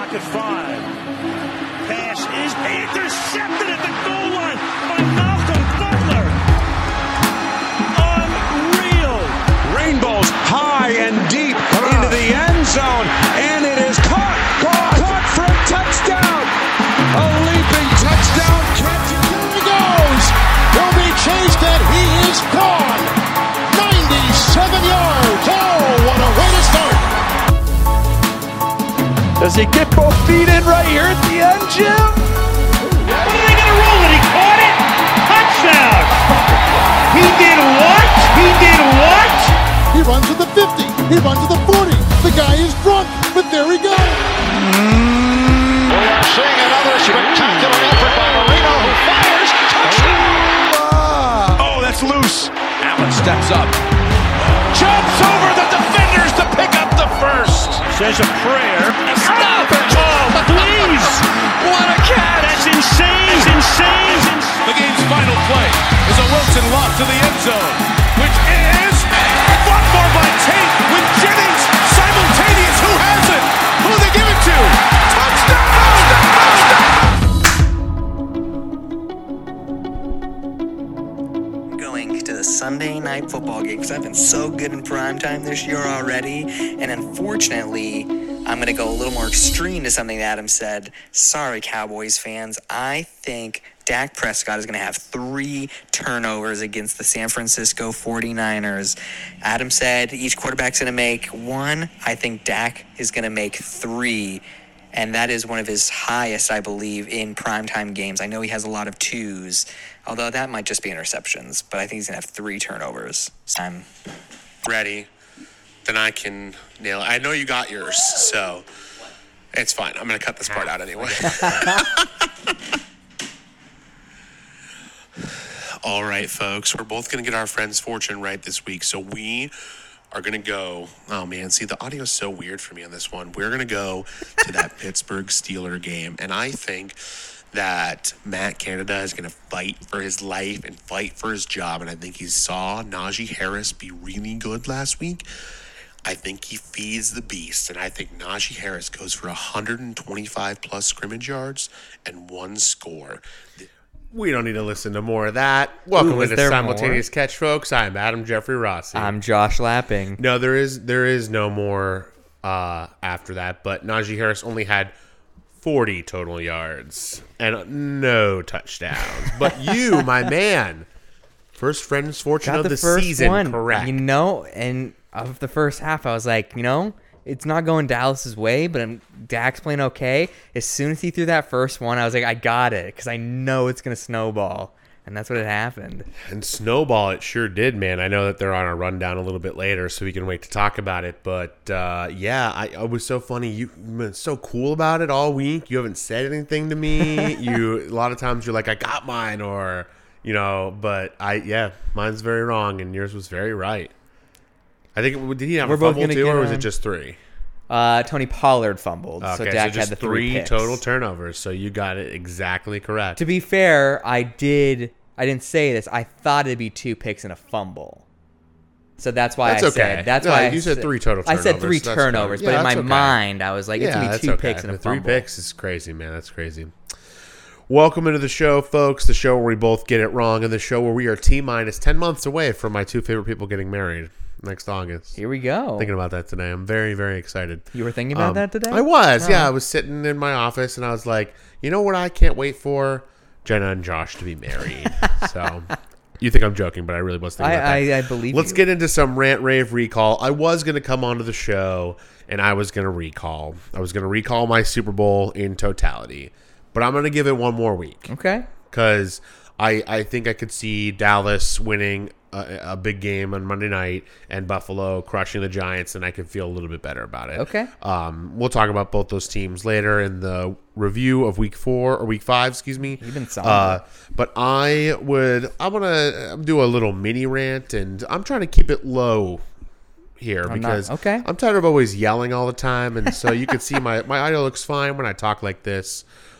clock at 5. Pass is intercepted at the goal line by Malcolm Butler. Unreal. Rainbows high and deep into the end zone, and it is caught for a touchdown. A leaping touchdown catch. Here he goes. Will be chased and he is gone. 97 yards. Oh, what a way to start. Does he get both feet in right here at the end, Jim? What are they going to roll it? He caught it. Touchdown. He did what? He did what? He runs to the 50. He runs to the 40. The guy is drunk, but there he goes. We are seeing another spectacular effort by Marino, who fires. Touchdown! Oh, that's loose. Allen steps up. Jumps over the defenders to pick up the first. Says a prayer. Stop it! Oh, please. What a catch! That's insane. It's insane. The game's final play is a Wilson lob to the end zone, which is fought for by Tate with Jennings simultaneous. Who has it? Who do they give it to? Touchdown! Going to the Sunday night football game because I've been so good in primetime this year already, and unfortunately, I'm going to go a little more extreme to something that Adam said. Sorry, Cowboys fans. I think Dak Prescott is going to have 3 turnovers against the San Francisco 49ers. Adam said each quarterback's going to make 1. I think Dak is going to make 3. And that is one of his highest, I believe, in primetime games. I know he has a lot of 2s, although that might just be interceptions. But I think he's going to have 3 turnovers. I'm ready, then I can nail it. I know you got yours, so it's fine. I'm going to cut this part out anyway. All right, folks. We're both going to get our friend's fortune right this week, so we are going to go. Oh, man. See, the audio is so weird for me on this one. We're going to go to that Pittsburgh Steeler game, and I think that Matt Canada is going to fight for his life and fight for his job, and I think he saw Najee Harris be really good last week. I think he feeds the beast, and I think Najee Harris goes for 125-plus scrimmage yards and 1 score. We don't need to listen to more of that. Welcome to Simultaneous Catch, folks. I'm Adam Jeffrey Rossi. I'm Josh Lapping. No, there is no more after that, but Najee Harris only had 40 total yards and no touchdowns. But you, my man, first friend's fortune Got of the first season, one. correct. And of the first half, I was like, it's not going Dallas's way, but Dak's playing okay. As soon as he threw that first one, I was like, I got it, because I know it's going to snowball. And that's what had happened. And snowball, it sure did, man. I know that they're on a rundown a little bit later, so we can wait to talk about it. But, it was so funny. You've been so cool about it all week. You haven't said anything to me. A lot of times you're like, I got mine, or, but mine's very wrong, and yours was very right. I think, did he have a fumble too, or was it just 3? Tony Pollard fumbled, so Dak had the 3 picks. Total turnovers, so you got it exactly correct. To be fair, I didn't say this. I thought it'd be 2 picks and a fumble. So that's why you said 3 total turnovers. I said 3 turnovers, but in my mind, I was like, it's going to be 2 picks and a fumble. 3 picks is crazy, man. That's crazy. Welcome into the show, folks. The show where we both get it wrong, and the show where we are T-minus 10 months away from my 2 favorite people getting married next August. Here we go. Thinking about that today. I'm very, very excited. You were thinking about that today? I was, yeah. I was sitting in my office, and I was like, you know what I can't wait for? Jenna and Josh to be married. So you think I'm joking, but I really was thinking about that. I believe Let's get into some rant, rave, recall. I was going to come onto the show, and I was going to recall. I was going to recall my Super Bowl in totality. But I'm going to give it one more week. Okay. Because I think I could see Dallas winning a big game on Monday night and Buffalo crushing the Giants, and I could feel a little bit better about it. Okay. We'll talk about both those teams later in the review of week 5, excuse me. You've been solid. But I'm going to do a little mini rant, and I'm trying to keep it low here because I'm tired of always yelling all the time, and so you can see my audio looks fine when I talk like this.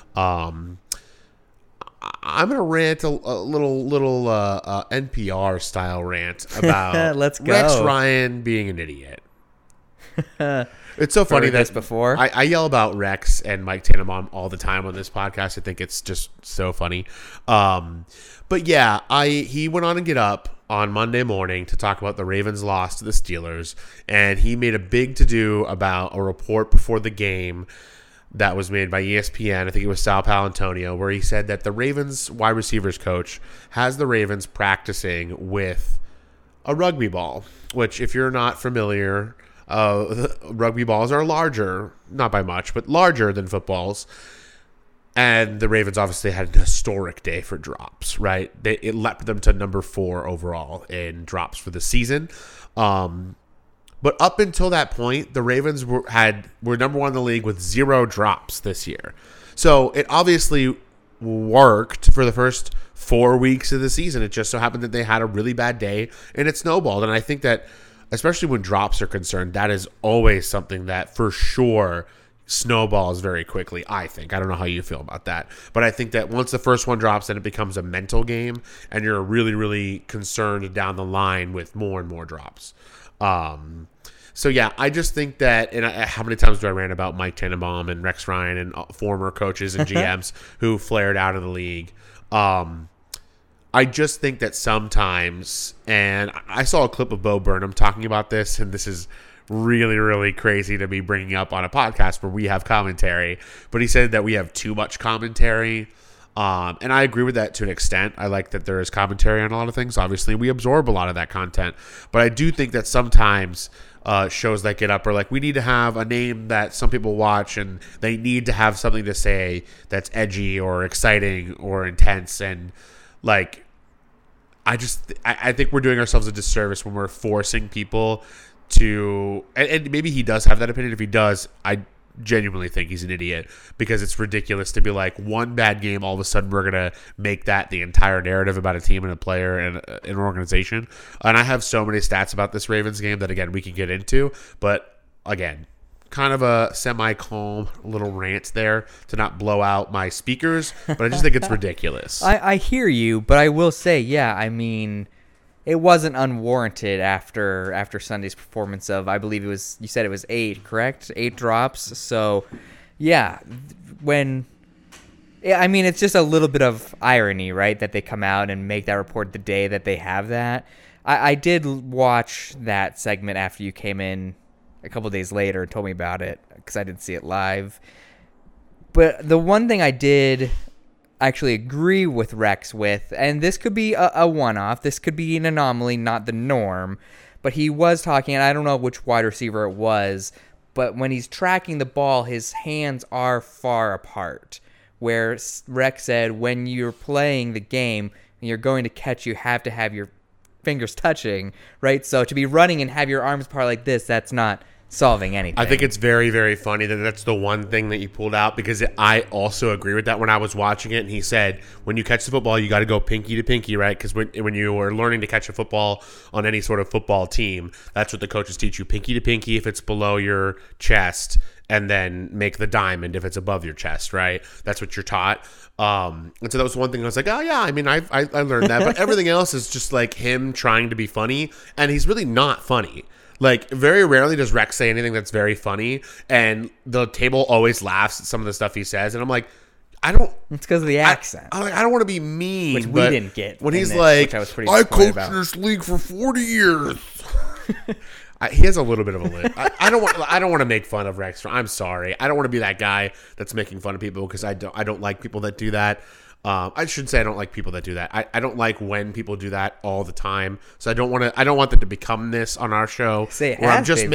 I'm gonna rant a little NPR style rant about Let's go. Rex Ryan being an idiot. It's so funny this that before. I yell about Rex and Mike Tannenbaum all the time on this podcast. I think it's just so funny. But yeah, he went on to Get Up on Monday morning to talk about the Ravens' loss to the Steelers, and he made a big to-do about a report before the game that was made by ESPN. I think it was Sal Paolantonio, where he said that the Ravens wide receivers coach has the Ravens practicing with a rugby ball, which if you're not familiar, rugby balls are larger, not by much, but larger than footballs. And the Ravens obviously had an historic day for drops, right? It leapt them to number 4 overall in drops for the season. But up until that point, the Ravens were number 1 in the league with 0 drops this year. So it obviously worked for the first 4 weeks of the season. It just so happened that they had a really bad day and it snowballed. And I think that, especially when drops are concerned, that is always something that for sure snowballs very quickly, I think. I don't know how you feel about that. But I think that once the first one drops, then it becomes a mental game and you're really, really concerned down the line with more and more drops. So yeah, I just think that, and how many times do I rant about Mike Tannenbaum and Rex Ryan and former coaches and GMs who flared out of the league? I just think that sometimes, and I saw a clip of Bo Burnham talking about this, and this is really, really crazy to be bringing up on a podcast where we have commentary, but he said that we have too much commentary. And I agree with that to an extent. I like that there is commentary on a lot of things. Obviously, we absorb a lot of that content. But I do think that sometimes shows that Get Up are like, we need to have a name that some people watch and they need to have something to say that's edgy or exciting or intense. And like, I think we're doing ourselves a disservice when we're forcing people to, and maybe he does have that opinion. If he does, I genuinely think he's an idiot, because it's ridiculous to be like, one bad game, all of a sudden we're gonna make that the entire narrative about a team and a player and an organization. And I have so many stats about this Ravens game that, again, we can get into, but again, kind of a semi-calm little rant there to not blow out my speakers, but I just think it's ridiculous. I hear you, but I will say, yeah, I mean, it wasn't unwarranted after Sunday's performance of, I believe you said it was 8, correct? 8 drops. So, yeah, I mean, it's just a little bit of irony, right, that they come out and make that report the day that they have that. I did watch that segment after you came in a couple days later and told me about it, because I didn't see it live. But the one thing I did actually agree with Rex with, and this could be a one-off, this could be an anomaly, not the norm, but he was talking, and I don't know which wide receiver it was, but when he's tracking the ball, his hands are far apart, where Rex said when you're playing the game and you're going to catch, you have to have your fingers touching, right? So to be running and have your arms apart like this, that's not solving anything. I think it's very, very funny that that's the one thing that you pulled out, because I also agree with that when I was watching it. And he said, when you catch the football, you got to go pinky to pinky, right? Because when you are learning to catch a football on any sort of football team, that's what the coaches teach you: pinky to pinky if it's below your chest, and then make the diamond if it's above your chest, right? That's what you're taught. And so that was one thing I was like, oh yeah, I mean, I learned that. But everything else is just like him trying to be funny, and he's really not funny. Like, very rarely does Rex say anything that's very funny, and the table always laughs at some of the stuff he says, and I'm like, I don't... It's because of the accent. I don't want to be mean, which we didn't get. When he's like, I coached in this league for 40 years. He has a little bit of a lip. I don't want to make fun of Rex. I'm sorry. I don't want to be that guy that's making fun of people, because I don't like people that do that. I should say I don't like people that do that. I don't like when people do that all the time. So I don't want that to become this on our show. Where I'm just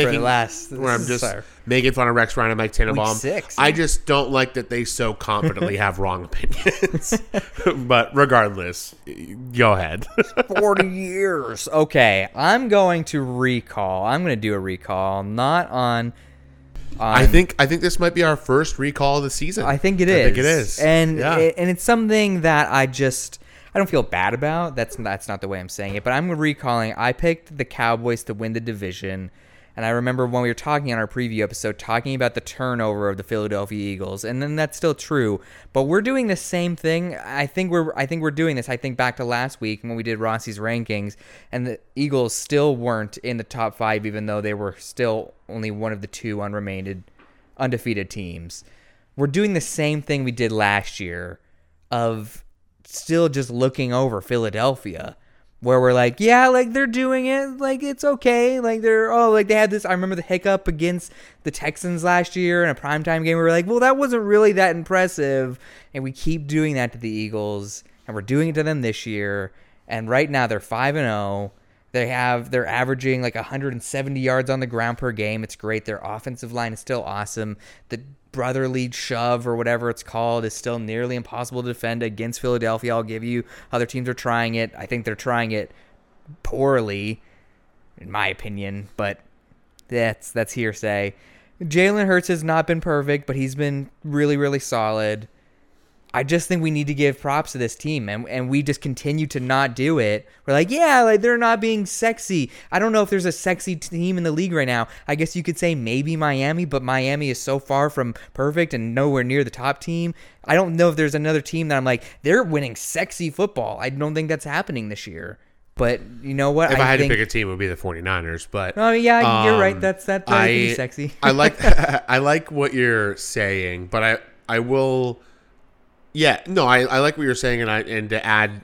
making fun of Rex Ryan and Mike Tannenbaum. Week 6, I just don't like that they so confidently have wrong opinions. But regardless, go ahead. 40 years. Okay, I'm going to do a recall, not on... I think this might be our first recall of the season. I think it is. And it's something that I don't feel bad about. That's not the way I'm saying it. But I'm recalling. I picked the Cowboys to win the division, And I remember when we were talking on our preview episode, talking about the turnover of the Philadelphia Eagles, and then that's still true. But we're doing the same thing. I think we're doing this. I think back to last week when we did Rossi's rankings, and the Eagles still weren't in the top 5, even though they were still only one of the 2 undefeated teams. We're doing the same thing we did last year, of still just looking over Philadelphia. Where we're like, yeah, like they're doing it, like it's okay, like they had this. I remember the hiccup against the Texans last year in a primetime game. We were like, well, that wasn't really that impressive, and we keep doing that to the Eagles, and we're doing it to them this year. And right now they're 5-0. They're averaging like 170 yards on the ground per game. It's great. Their offensive line is still awesome. The brotherly shove or whatever it's called is still nearly impossible to defend against Philadelphia. I'll give you, other teams are trying it. I think they're trying it poorly, in my opinion, but that's hearsay. Jalen Hurts has not been perfect, but he's been really, really solid. I just think we need to give props to this team, and we just continue to not do it. We're like, yeah, like they're not being sexy. I don't know if there's a sexy team in the league right now. I guess you could say maybe Miami, but Miami is so far from perfect and nowhere near the top team. I don't know if there's another team that I'm like, they're winning sexy football. I don't think that's happening this year. But you know what? If I had to pick a team, it would be the 49ers. But yeah, you're right. That could be sexy. I like what you're saying, but I will. Yeah, no, I like what you're saying, and to add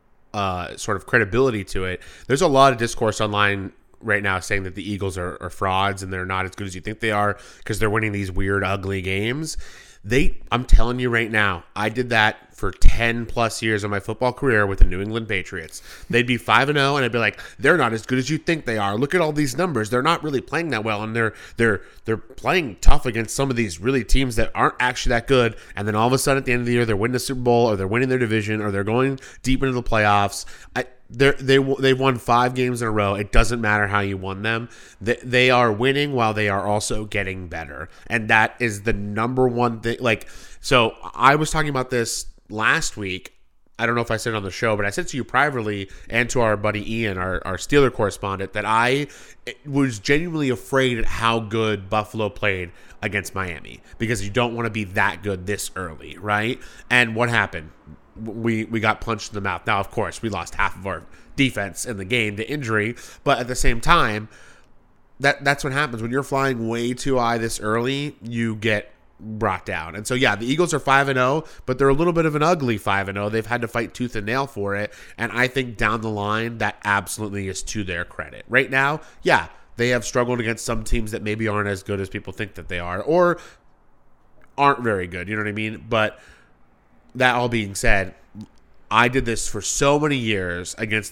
sort of credibility to it, there's a lot of discourse online right now saying that the Eagles are frauds and they're not as good as you think they are because they're winning these weird, ugly games. I'm telling you right now, I did that for 10 plus years of my football career with the New England Patriots. They'd be 5-0, and I'd be like, they're not as good as you think they are. Look at all these numbers. They're not really playing that well, and they're playing tough against some of these really teams that aren't actually that good. And then all of a sudden, at the end of the year, they're winning the Super Bowl, or they're winning their division, or they're going deep into the playoffs. They've won 5 games in a row. It doesn't matter how you won them. They are winning while they are also getting better, and that is the number one thing. Like, so I was talking about this last week. I don't know if I said it on the show, but I said to you privately and to our buddy Ian, our Steeler correspondent, that I was genuinely afraid at how good Buffalo played against Miami, because you don't want to be that good this early, right? And what happened? We got punched in the mouth. Now, of course, we lost half of our defense in the game to injury, but at the same time, that's what happens when you're flying way too high this early. You get brought down. And so, yeah, the Eagles are 5-0, but they're a little bit of an ugly 5-0. They've had to fight tooth and nail for it, and I think down the line that absolutely is to their credit. Right now, yeah, they have struggled against some teams that maybe aren't as good as people think that they are, or aren't very good. You know what I mean? But that all being said, I did this for so many years against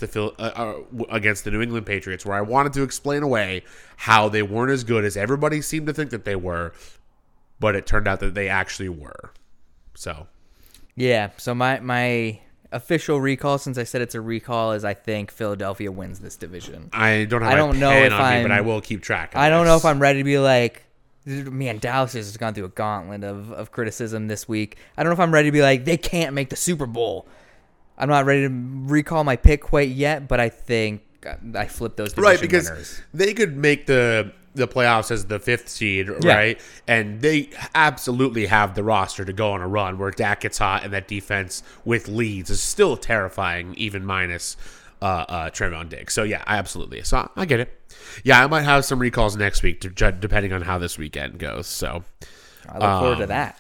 the New England Patriots, where I wanted to explain away how they weren't as good as everybody seemed to think that they were, but it turned out that they actually were. So, yeah. So my official recall, since I said it's a recall, is I think Philadelphia wins this division. I don't have my pen on me, but I will keep track. I don't know if I'm ready to be like, man, Dallas has gone through a gauntlet of criticism this week. I don't know if I'm ready to be like, they can't make the Super Bowl. I'm not ready to recall my pick quite yet, but I think I flipped those division right, because winners. They could make the playoffs as the 5th seed, right? Yeah. And they absolutely have the roster to go on a run where Dak gets hot, and that defense with leads is still terrifying, even minus Trevon Diggs. So, yeah, absolutely. So, I get it. Yeah, I might have some recalls next week, depending on how this weekend goes. So, I look forward to that.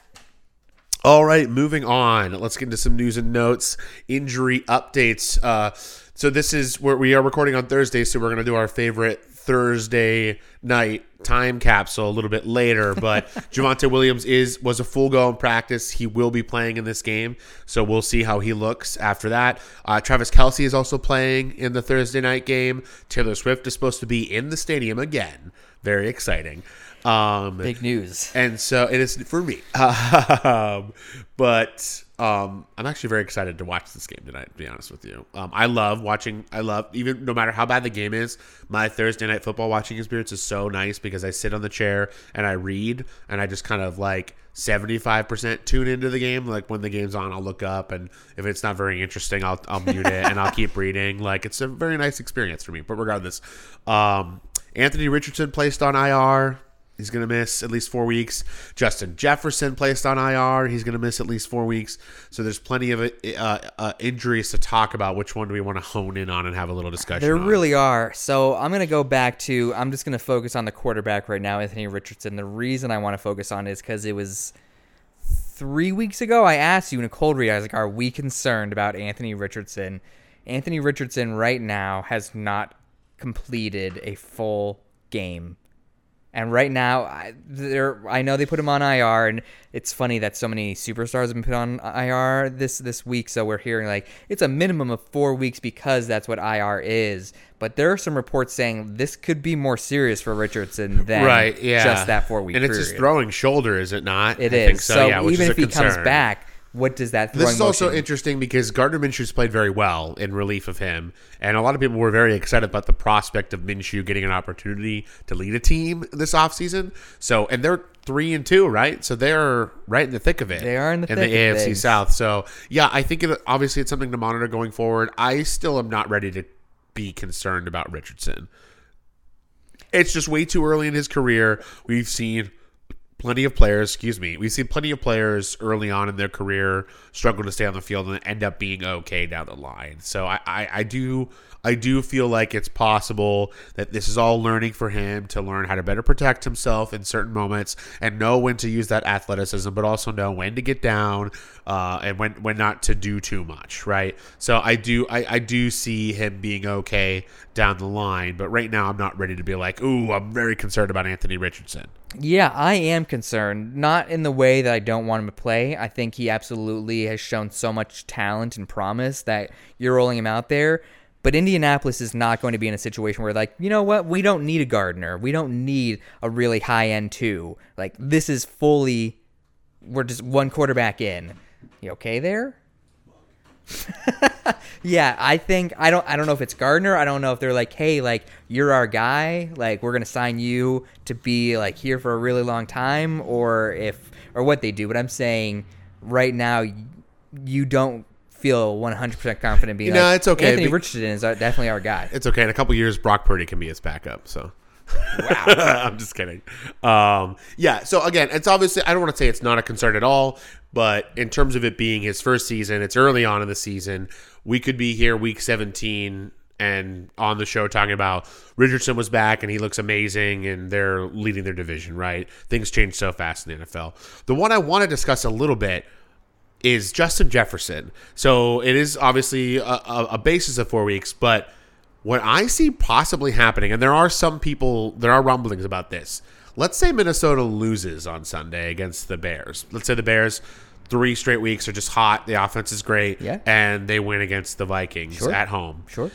All right, moving on. Let's get into some news and notes. Injury updates. So this is where we are recording on Thursday, so we're going to do our favorite Thursday night time capsule a little bit later. But Javonte Williams was a full go in practice. He will be playing in this game, so we'll see how he looks after that. Travis Kelce is also playing in the Thursday night game. Taylor Swift is supposed to be in the stadium again. Very exciting. Big news. And so it is for me. But I'm actually very excited to watch this game tonight, to be honest with you. I love, even no matter how bad the game is, my Thursday night football watching experience is so nice because I sit on the chair and I read, and I just kind of like 75% tune into the game. Like when the game's on, I'll look up, and if it's not very interesting, I'll mute it and I'll keep reading. Like, it's a very nice experience for me. But regardless, Anthony Richardson placed on IR. He's going to miss at least 4 weeks. Justin Jefferson placed on IR. He's going to miss at least 4 weeks. So there's plenty of injuries to talk about. Which one do we want to hone in on and have a little discussion There on? really are. So I'm going to go back to, I'm just going to focus on the quarterback right now, Anthony Richardson. The reason I want to focus on is because it was 3 weeks ago I asked you in a cold read, I was like, are we concerned about Anthony Richardson? Anthony Richardson right now has not completed a full game. And right now, I know they put him on IR, and it's funny that so many superstars have been put on IR this week. So we're hearing like it's a minimum of 4 weeks because that's what IR is. But there are some reports saying this could be more serious for Richardson than just that 4 week period. And it's his throwing shoulder, is it not? It I is. think so, yeah, which even is if a he concern. comes back, what does that throwing This is also motion- interesting because Gardner Minshew's played very well in relief of him, and a lot of people were very excited about the prospect of Minshew getting an opportunity to lead a team this offseason. So, and they're 3-2, right? So they're right in the thick of it. They are in the thick of AFC things. South. So, yeah, I think obviously it's something to monitor going forward. I still am not ready to be concerned about Richardson. It's just way too early in his career. We've seen plenty of players early on in their career struggle to stay on the field and end up being okay down the line. So I do feel like it's possible that this is all learning for him to learn how to better protect himself in certain moments and know when to use that athleticism, but also know when to get down and when not to do too much, right? So I do see him being okay down the line, but right now I'm not ready to be like, ooh, I'm very concerned about Anthony Richardson. Yeah, I am concerned. Not in the way that I don't want him to play. I think he absolutely has shown so much talent and promise that you're rolling him out there. But Indianapolis is not going to be in a situation where, like, you know what? We don't need a Gardner. We don't need a really high-end two. Like, this is fully, we're just one quarterback in. You okay there? Yeah, I don't know if it's Gardner. I don't know if they're like, hey, like, you're our guy. Like, we're going to sign you to be, like, here for a really long time or what they do. But I'm saying right now, you don't feel 100% confident being like, it's okay. Anthony Richardson is definitely our guy. It's okay. In a couple years, Brock Purdy can be his backup. So, wow, I'm just kidding. Yeah. So again, it's obviously, I don't want to say it's not a concern at all, but in terms of it being his first season, it's early on in the season. We could be here week 17 and on the show talking about Richardson was back and he looks amazing and they're leading their division, right? Things change so fast in the NFL. The one I want to discuss a little bit is Justin Jefferson. So it is obviously a basis of 4 weeks, but what I see possibly happening, and there are rumblings about this. Let's say Minnesota loses on Sunday against the Bears. Let's say the Bears 3 straight weeks are just hot. The offense is great. Yeah. And they win against the Vikings at home. Sure.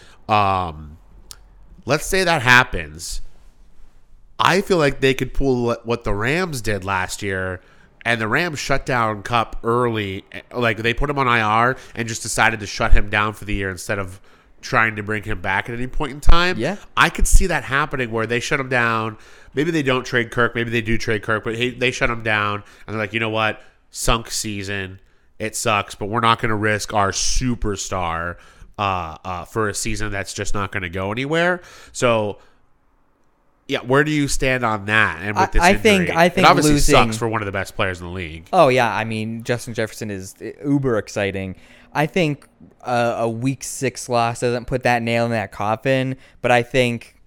Let's say that happens. I feel like they could pull what the Rams did last year. And the Rams shut down Kupp early. Like, they put him on IR and just decided to shut him down for the year instead of trying to bring him back at any point in time. Yeah. I could see that happening where they shut him down. Maybe they don't trade Kirk. Maybe they do trade Kirk. But they shut him down. And they're like, you know what? Sunk season. It sucks. But we're not going to risk our superstar for a season that's just not going to go anywhere. So, yeah, where do you stand on that? And with this injury? I think it obviously losing sucks for one of the best players in the league. Oh yeah, I mean Justin Jefferson is uber exciting. I think a week 6 loss doesn't put that nail in that coffin, but I think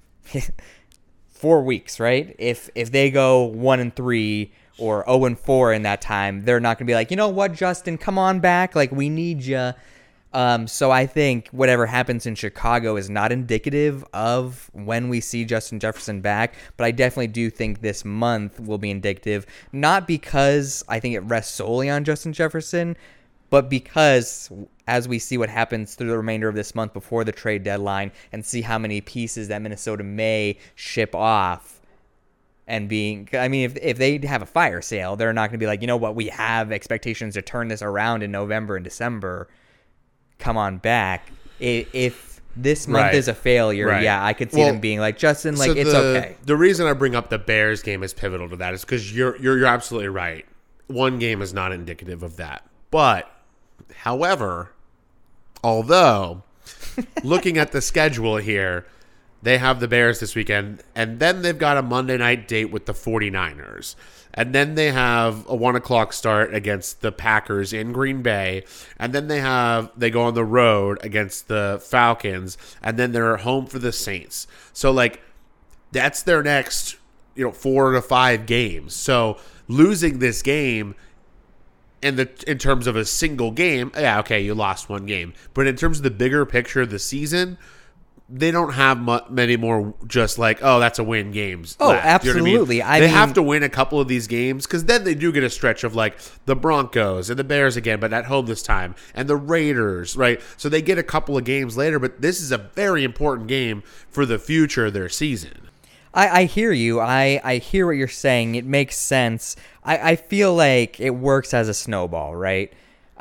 4 weeks, right? If they go 1-3 or 0-4 in that time, they're not gonna be like, you know what, Justin, come on back, like we need you. So I think whatever happens in Chicago is not indicative of when we see Justin Jefferson back, but I definitely do think this month will be indicative, not because I think it rests solely on Justin Jefferson, but because as we see what happens through the remainder of this month before the trade deadline and see how many pieces that Minnesota may ship off. And if they have a fire sale, they're not going to be like, you know what, we have expectations to turn this around in November and December. Come on back. If this month is a failure, yeah, I could see them being like, Justin, like, it's okay. The reason I bring up the Bears game is pivotal to that is because you're absolutely right. One game is not indicative of that. But, however, although looking at the schedule here, They have the Bears this weekend, and then they've got a Monday night date with the 49ers. And then they have a 1 o'clock start against the Packers in Green Bay. And then they go on the road against the Falcons, and then they're home for the Saints. So, like, that's their next, 4 to 5 games. So losing this game in terms of a single game, yeah, okay, you lost one game. But in terms of the bigger picture of the season, they don't have many more just like, oh, that's a win games. Oh, left. absolutely. You know what I mean? They have to win a couple of these games because then they do get a stretch of like the Broncos and the Bears again, but at home this time, and the Raiders, right? So they get a couple of games later, but this is a very important game for the future of their season. I hear you. I hear what you're saying. It makes sense. I feel like it works as a snowball, right?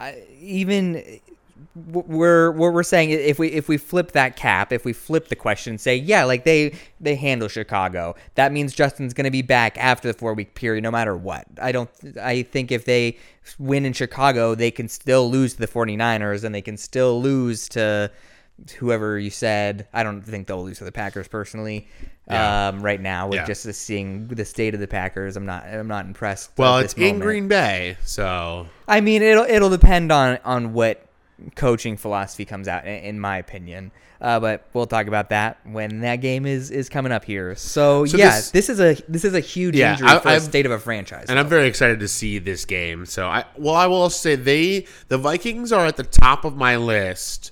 We're saying if we flip that cap, if we flip the question and say, yeah, like they handle Chicago, that means Justin's going to be back after the 4-week period no matter what. I think if they win in Chicago, they can still lose to the 49ers and they can still lose to whoever you said. I don't think they'll lose to the Packers personally. Right now with just seeing the state of the Packers, I'm not impressed. Well, it's in Green Bay, so I mean it'll depend on what coaching philosophy comes out, in my opinion. But we'll talk about that when that game is coming up here. So this is a huge injury for the state of a franchise. And I'm very excited to see this game. So I will say the Vikings are at the top of my list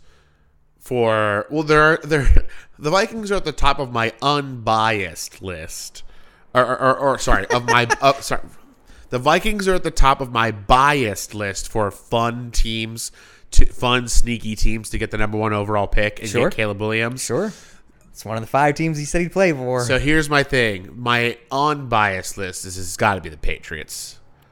the Vikings are at the top of my unbiased list. The Vikings are at the top of my biased list for fun teams, fun sneaky teams to get the number 1 overall pick and get Caleb Williams. Sure. It's one of the 5 teams he said he'd play for. So here's my thing. My unbiased list has got to be the Patriots.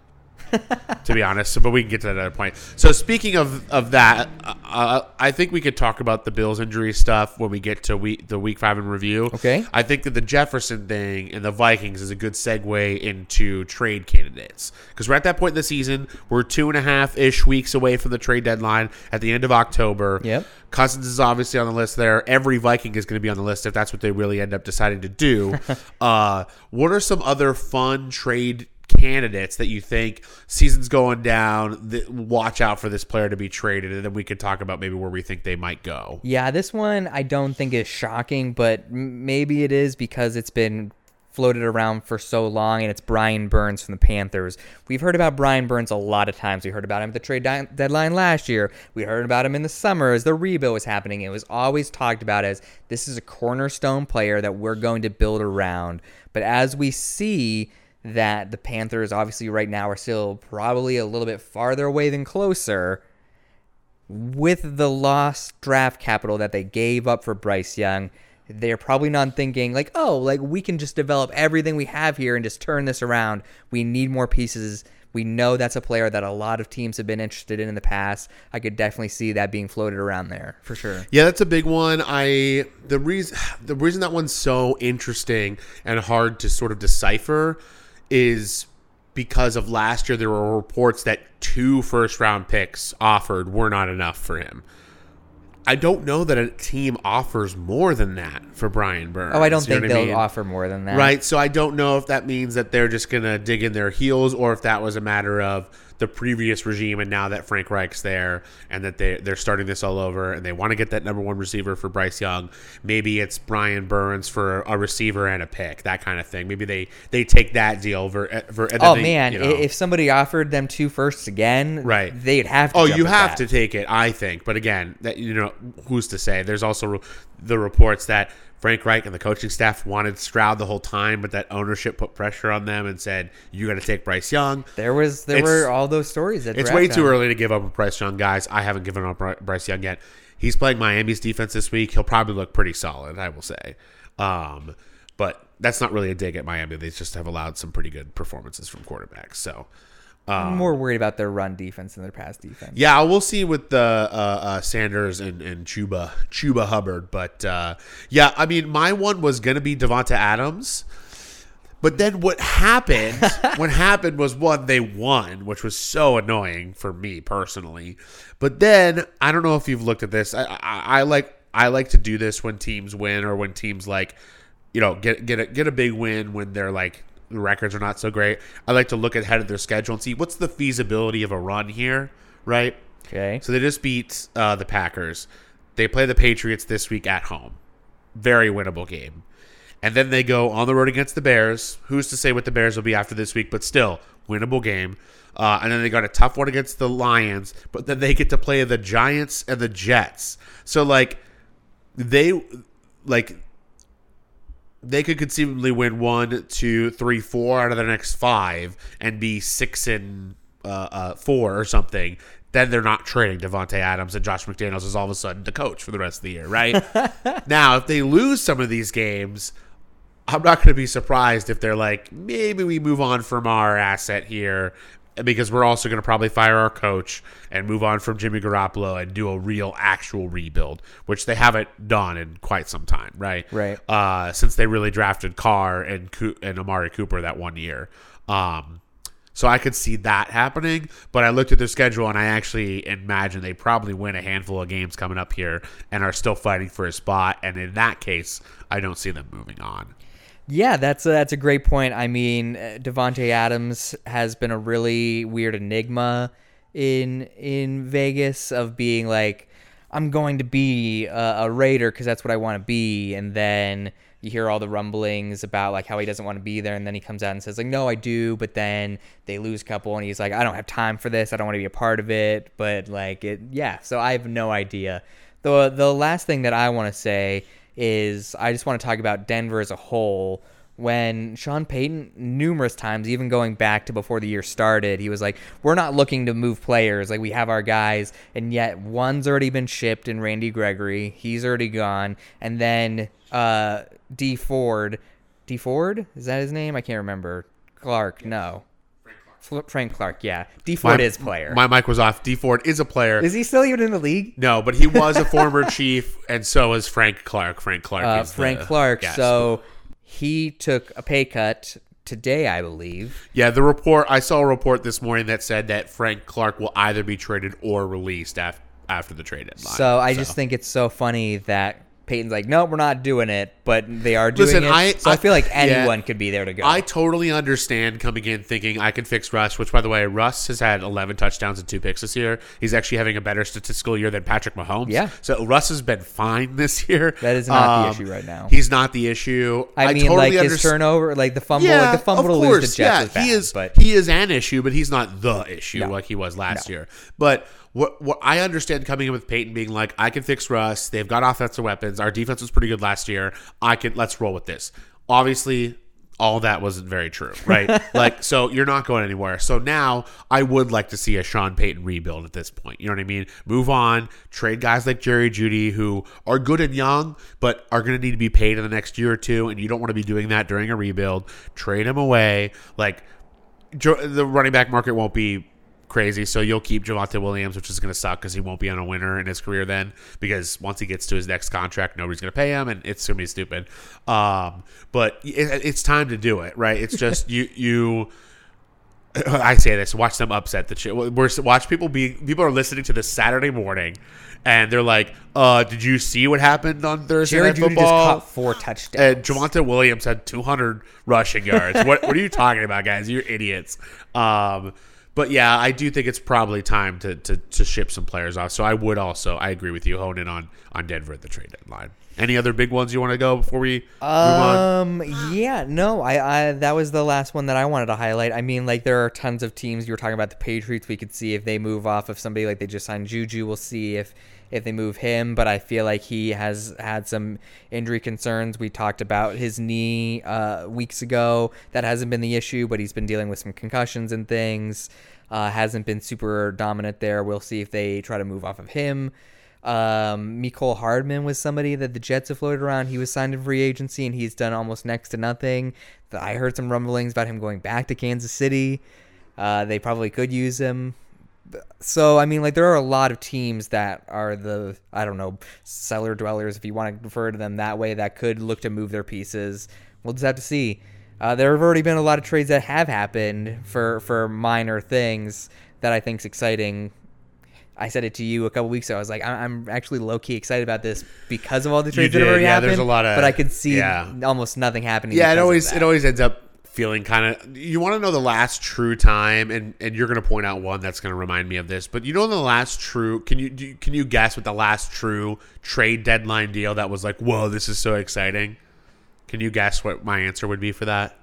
To be honest, but we can get to that other point. So speaking of that, I think we could talk about the Bills injury stuff when we get to the Week 5 in review. Okay. I think that the Jefferson thing and the Vikings is a good segue into trade candidates because we're at that point in the season. We're 2.5-ish weeks away from the trade deadline at the end of October. Yep. Cousins is obviously on the list there. Every Viking is going to be on the list if that's what they really end up deciding to do. What are some other fun trade candidates that you think season's going down, watch out for this player to be traded, and then we could talk about maybe where we think they might go? Yeah, this one I don't think is shocking, but maybe it is because it's been floated around for so long, and it's Brian Burns from the Panthers. We've heard about Brian Burns a lot of times. We heard about him at the trade deadline last year. We heard about him in the summer as the rebuild was happening. It was always talked about as this is a cornerstone player that we're going to build around. But as we see that the Panthers obviously right now are still probably a little bit farther away than closer with the lost draft capital that they gave up for Bryce Young. They're probably not thinking like, oh, like we can just develop everything we have here and just turn this around. We need more pieces. We know that's a player that a lot of teams have been interested in the past. I could definitely see that being floated around there for sure. Yeah, that's a big one. The reason that one's so interesting and hard to sort of decipher is because of last year there were reports that 2 first-round picks offered were not enough for him. I don't know that a team offers more than that for Brian Burns. Oh, I don't think they'll offer more than that. Right, so I don't know if that means that they're just going to dig in their heels or if that was a matter of the previous regime and now that Frank Reich's there and that they're starting this all over and they want to get that number 1 receiver for Bryce Young. Maybe it's Brian Burns for a receiver and a pick, that kind of thing. Maybe they take that deal if somebody offered them 2 firsts again, right, they'd have to. Oh, you have to take it, I think. But again, that who's to say? There's also the reports that Frank Reich and the coaching staff wanted Stroud the whole time, but that ownership put pressure on them and said, you got to take Bryce Young. There were all those stories. It's way too early to give up on Bryce Young, guys. I haven't given up Bryce Young yet. He's playing Miami's defense this week. He'll probably look pretty solid, I will say. But that's not really a dig at Miami. They just have allowed some pretty good performances from quarterbacks. So I'm more worried about their run defense than their pass defense. Yeah, we'll see with the Sanders and Chuba Hubbard. But, yeah, I mean, my one was going to be Devonta Adams. But then what happened was, one, they won, which was so annoying for me personally. But then, I don't know if you've looked at this. I I like to do this when teams win or when teams like, get a big win when they're like the records are not so great. I like to look ahead of their schedule and see what's the feasibility of a run here, right? Okay. So they just beat the Packers. They play the Patriots this week at home. Very winnable game. And then they go on the road against the Bears. Who's to say what the Bears will be after this week, but still, winnable game. And then they got a tough one against the Lions, but then they get to play the Giants and the Jets. So, they could conceivably win 1, 2, 3, 4 out of their next 5 and be 6-4 or something. Then they're not trading Devontae Adams and Josh McDaniels is all of a sudden the coach for the rest of the year, right? Now, if they lose some of these games, I'm not going to be surprised if they're like, maybe we move on from our asset here because we're also going to probably fire our coach and move on from Jimmy Garoppolo and do a real actual rebuild, which they haven't done in quite some time, right? Right. Since they really drafted Carr and Amari Cooper that one year. So I could see that happening, but I looked at their schedule and I actually imagine they probably win a handful of games coming up here and are still fighting for a spot. And in that case, I don't see them moving on. Yeah, that's a great point. I mean, Devontae Adams has been a really weird enigma in Vegas of being like, I'm going to be a Raider because that's what I want to be, and then you hear all the rumblings about like how he doesn't want to be there, and then he comes out and says like, no, I do, but then they lose a couple, and he's like, I don't have time for this, I don't want to be a part of it, but like it, yeah. So I have no idea. The last thing that I want to say is I just want to talk about Denver as a whole. When Sean Payton, numerous times, even going back to before the year started, he was like, we're not looking to move players. Like, we have our guys, and yet one's already been shipped in Randy Gregory. He's already gone. And then D Ford, is that his name? I can't remember. Clark, no. Frank Clark, yeah. D Ford is player. My mic was off. D Ford is a player. Is he still even in the league? No, but he was a former Chief, and so is Frank Clark. Frank Clark. Yes. So he took a pay cut today, I believe. Yeah, I saw a report this morning that said that Frank Clark will either be traded or released after the trade deadline. So I just think it's so funny that Peyton's like, no, we're not doing it, but they are doing it. I feel like anyone could be there to go. I totally understand coming in thinking I can fix Russ, which, by the way, Russ has had 11 touchdowns and 2 picks this year. He's actually having a better statistical year than Patrick Mahomes. Yeah. So Russ has been fine this year. That is not the issue right now. He's not the issue. I mean, totally like his turnover, like the fumble, yeah, to lose the Jets is bad. He is an issue, but he's not the issue like he was last year. But what I understand coming in with Peyton being like, I can fix Russ. They've got offensive weapons. Our defense was pretty good last year. Let's roll with this. Obviously, all that wasn't very true, right? So you're not going anywhere. So now I would like to see a Sean Payton rebuild at this point. You know what I mean? Move on, trade guys like Jerry Jeudy who are good and young, but are going to need to be paid in the next year or two, and you don't want to be doing that during a rebuild. Trade them away. Like, the running back market won't be crazy, so you'll keep Javonte Williams, which is going to suck because he won't be on a winner in his career then, because once he gets to his next contract, nobody's going to pay him, and it's going to be stupid. But it's time to do it, right? It's just you. I say this: watch them upset the shit. Watch people are listening to this Saturday morning, and they're like, "Did you see what happened on Thursday Night Football? Just caught 4 touchdowns, and Javonte Williams had 200 rushing yards. What are you talking about, guys? You're idiots." But yeah, I do think it's probably time to ship some players off. So I agree with you, hone in on Denver at the trade deadline. Any other big ones you want to go before we move on? Yeah, no, I that was the last one that I wanted to highlight. I mean, like, there are tons of teams. You were talking about the Patriots. We could see if they move off of somebody, like they just signed Juju. We'll see if they move him, but I feel like he has had some injury concerns. We talked about his knee weeks ago. That hasn't been the issue, but he's been dealing with some concussions and things. Hasn't been super dominant there. We'll see if they try to move off of him. Mecole Hardman was somebody that the Jets have floated around. He was signed in free agency, and he's done almost next to nothing. I heard some rumblings about him going back to Kansas City. They probably could use him. So, I mean, like, there are a lot of teams that are the, I don't know, cellar dwellers, if you want to refer to them that way, that could look to move their pieces. We'll just have to see. There have already been a lot of trades that have happened for minor things that I think is exciting. I said it to you a couple weeks ago. I was like, I'm actually low-key excited about this because of all the trades You that have did, already yeah, happened. there's a lot of- but I could see yeah. almost nothing happening. Yeah, because it always ends up feeling kind of. You want to know the last true time, and you're going to point out one that's going to remind me of this. But you know the last true. Can you guess what the last true trade deadline deal that was like? Whoa, this is so exciting. Can you guess what my answer would be for that?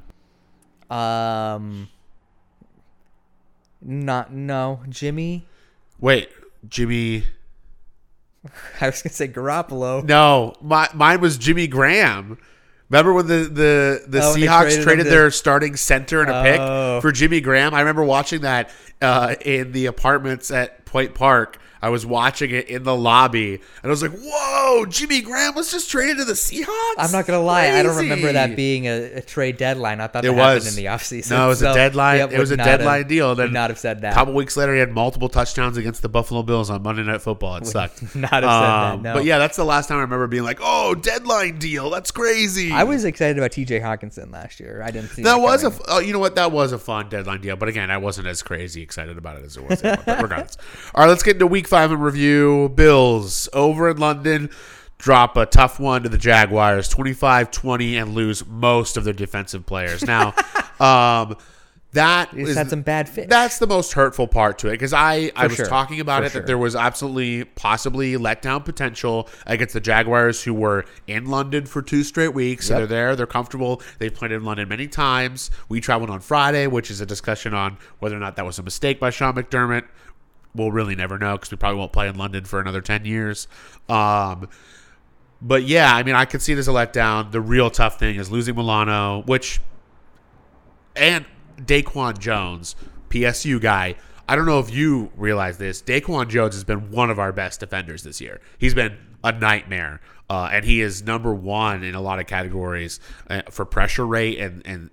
Jimmy. Wait, Jimmy. I was gonna say Garoppolo. No, mine was Jimmy Graham. Remember when the Seahawks traded their starting center and a pick for Jimmy Graham? I remember watching that in the apartments at Point Park. I was watching it in the lobby, and I was like, whoa, Jimmy Graham was just traded to the Seahawks? I'm not going to lie. Crazy. I don't remember that being a trade deadline. I thought it that was happened in the offseason. No, it was a deadline. Yep, it was a deadline deal. Then would not have said that. A couple weeks later, he had multiple touchdowns against the Buffalo Bills on Monday Night Football. It sucked. Not have said that, no. But yeah, that's the last time I remember being like, oh, deadline deal. That's crazy. I was excited about TJ Hawkinson last year. I didn't see that was coming. you know what? That was a fun deadline deal. But again, I wasn't as crazy excited about it as it was. But regardless. All right, let's get into Week 5 in review. Bills over in London drop a tough one to the Jaguars, 25-20, and lose most of their defensive players. Now, that just had some bad fish. That's the most hurtful part to it because I was talking about that there was absolutely possibly letdown potential against the Jaguars, who were in London for 2 straight weeks. So they're there, they're comfortable. They've played in London many times. We traveled on Friday, which is a discussion on whether or not that was a mistake by Sean McDermott. We'll really never know because we probably won't play in London for another 10 years. But yeah, I mean, I could see it as a letdown. The real tough thing is losing Milano, and Daquan Jones, PSU guy. I don't know if you realize this. Daquan Jones has been one of our best defenders this year. He's been a nightmare. And he is number 1 in a lot of categories for pressure rate and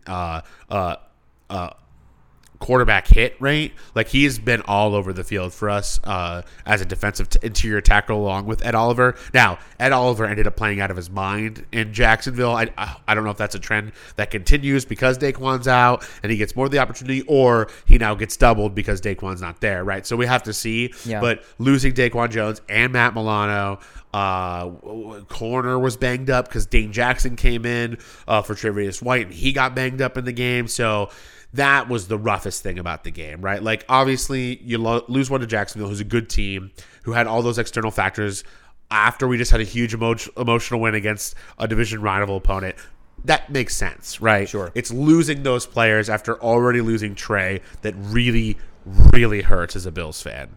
quarterback hit rate. Like, he's been all over the field for us as a defensive interior tackle along with Ed Oliver. Now, Ed Oliver ended up playing out of his mind in Jacksonville. I don't know if that's a trend that continues because Daquan's out and he gets more of the opportunity, or he now gets doubled because Daquan's not there, right? So we have to see. Yeah. But losing Daquan Jones and Matt Milano, corner was banged up because Dane Jackson came in for Tre'Davious White and he got banged up in the game. So that was the roughest thing about the game, right? Like, obviously, you lose one to Jacksonville, who's a good team, who had all those external factors after we just had a huge emotional win against a division rival opponent. That makes sense, right? Sure. It's losing those players after already losing Trey that really, really hurts as a Bills fan.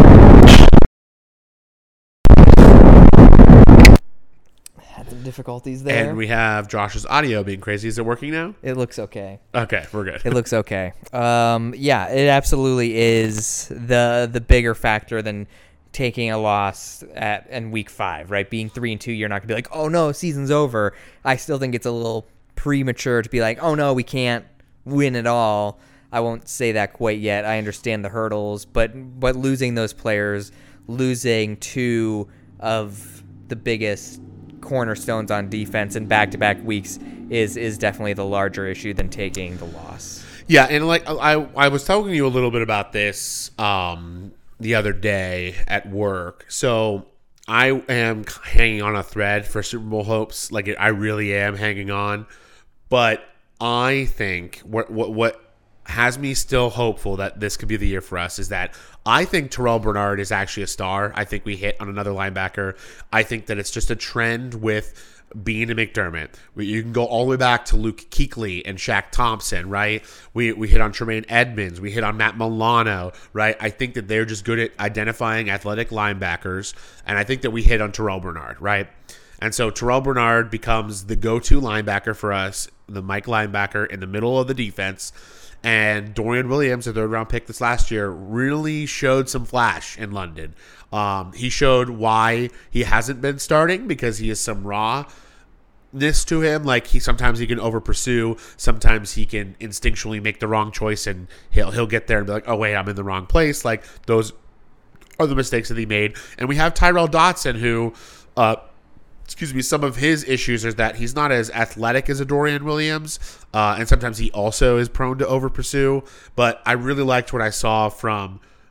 Had some difficulties there. And we have Josh's audio being crazy. Is it working now? It looks okay. Okay, we're good. It looks okay. Yeah, it absolutely is the bigger factor than taking a loss in week 5, right? Being 3-2, you're not gonna be like, oh no, season's over. I still think it's a little premature to be like, oh no, we can't win at all. I won't say that quite yet. I understand the hurdles, but losing those players, losing 2 of the biggest cornerstones on defense in back-to-back weeks is definitely the larger issue than taking the loss. Yeah, and like I was telling you a little bit about this the other day at work. So I am hanging on a thread for Super Bowl hopes. Like, I really am hanging on. But I think what has me still hopeful that this could be the year for us is that I think Terrell Bernard is actually a star. I think we hit on another linebacker. I think that it's just a trend with Bean and McDermott. You can go all the way back to Luke Kuechly and Shaq Thompson, right? We hit on Tremaine Edmonds. We hit on Matt Milano, right? I think that they're just good at identifying athletic linebackers, and I think that we hit on Terrell Bernard, right? And so Terrell Bernard becomes the go-to linebacker for us, the Mike linebacker in the middle of the defense. And Dorian Williams, a third-round pick this last year, really showed some flash in London. He showed why he hasn't been starting, because he has some rawness to him. Like, sometimes he can over-pursue. Sometimes he can instinctually make the wrong choice, and he'll get there and be like, oh, wait, I'm in the wrong place. Like, those are the mistakes that he made. And we have Tyrel Dotson, who some of his issues is that he's not as athletic as a Dorian Williams, and sometimes he also is prone to over pursue. But I really liked what I saw from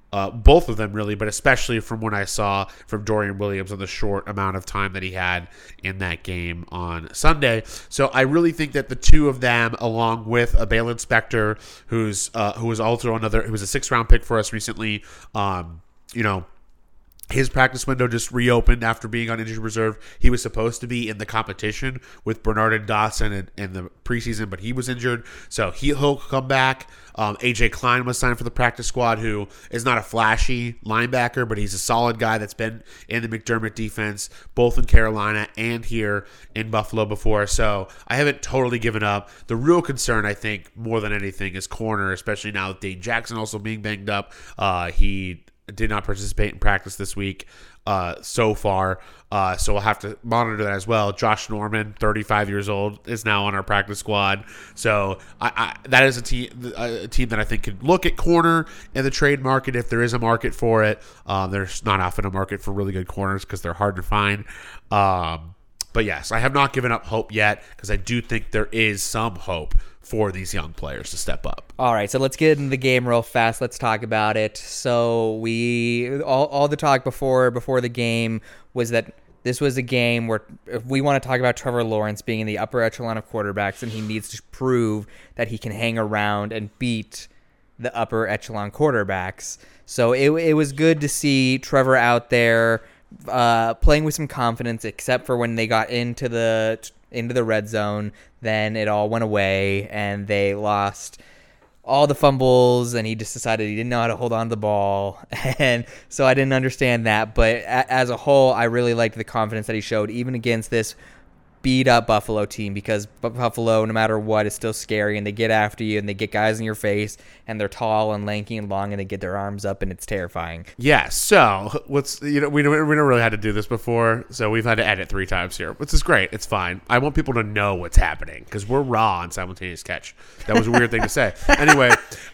Both of them really, but especially from what I saw from Dorian Williams on the short amount of time that he had in that game on Sunday. So I really think that the two of them, along with a Balin Spector, who was also who was a 6th round pick for us recently, his practice window just reopened after being on injured reserve. He was supposed to be in the competition with Bernard and Dotson in the preseason, but he was injured, so he'll come back. AJ Klein was signed for the practice squad, who is not a flashy linebacker, but he's a solid guy that's been in the McDermott defense, both in Carolina and here in Buffalo before. So I haven't totally given up. The real concern, I think, more than anything, is corner, especially now with Dane Jackson also being banged up. He did not participate in practice this week so far, so we'll have to monitor that as well. Josh Norman, 35 years old, is now on our practice squad, so that is a team that I think could look at corner in the trade market if there is a market for it. There's not often a market for really good corners because they're hard to find. But yes, I have not given up hope yet because I do think there is some hope for these young players to step up. All right, so let's get into the game real fast. Let's talk about it. So all the talk before the game was that this was a game where if we want to talk about Trevor Lawrence being in the upper echelon of quarterbacks, then he needs to prove that he can hang around and beat the upper echelon quarterbacks. So it was good to see Trevor out there playing with some confidence, except for when they got into the red zone. Then it all went away and they lost all the fumbles, and he just decided he didn't know how to hold on to the ball. And so I didn't understand that, but as a whole, I really liked the confidence that he showed even against this beat up Buffalo team, because Buffalo, no matter what, is still scary, and they get after you and they get guys in your face, and they're tall and lanky and long, and they get their arms up, and it's terrifying. Yeah, so we don't really had to do this before, so we've had to edit 3 times here, which is great. It's fine. I want people to know what's happening because we're raw on simultaneous catch. That was a weird thing to say. Anyway,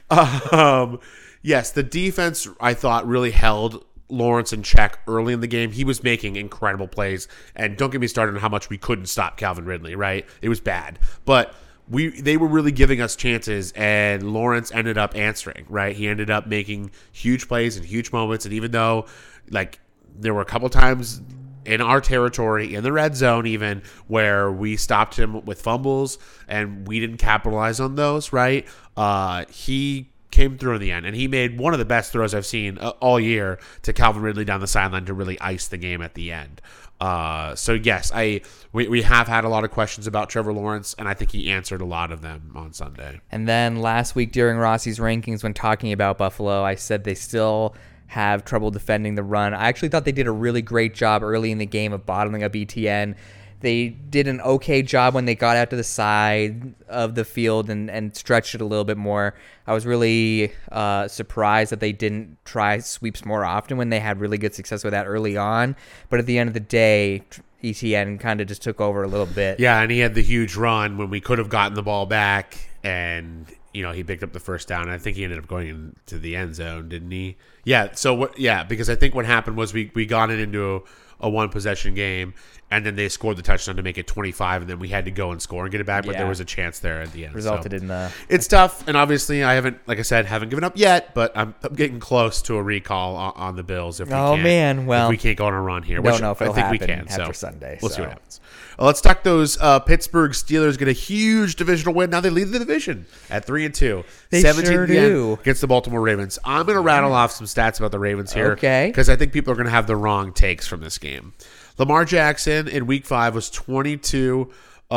yes, the defense I thought really held Lawrence in check early in the game. He was making incredible plays, and don't get me started on how much we couldn't stop Calvin Ridley, right? It was bad, but they were really giving us chances, and Lawrence ended up answering, right? He ended up making huge plays and huge moments, and even though there were a couple times in our territory, in the red zone even, where we stopped him with fumbles and we didn't capitalize on those, right? He came through in the end, and he made one of the best throws I've seen all year to Calvin Ridley down the sideline to really ice the game at the end. So yes, we have had a lot of questions about Trevor Lawrence, and I think he answered a lot of them on Sunday. And then last week during Rossi's rankings, when talking about Buffalo, I said they still have trouble defending the run. I actually thought they did a really great job early in the game of bottling up ETN. They did an okay job when they got out to the side of the field and stretched it a little bit more. I was really surprised that they didn't try sweeps more often when they had really good success with that early on. But at the end of the day, ETN kind of just took over a little bit. Yeah, and he had the huge run when we could have gotten the ball back, and he picked up the first down. And I think he ended up going into the end zone, didn't he? Yeah. So because I think what happened was we got it into a one possession game, and then they scored the touchdown to make it 25, and then we had to go and score and get it back, but there was a chance there at the end. Resulted in the... It's tough, and obviously I haven't given up yet, but I'm getting close to a recall on the Bills if we can't. Oh, man. Well, if we can't go on a run here, don't know if it'll I think happen we can. after Sunday. We'll see what happens. Let's talk those Pittsburgh Steelers get a huge divisional win. Now they lead the division at 3-2. They 17 sure do. Against the Baltimore Ravens. I'm going to rattle off some stats about the Ravens here. Okay. Because I think people are going to have the wrong takes from this game. Lamar Jackson in Week 5 was 22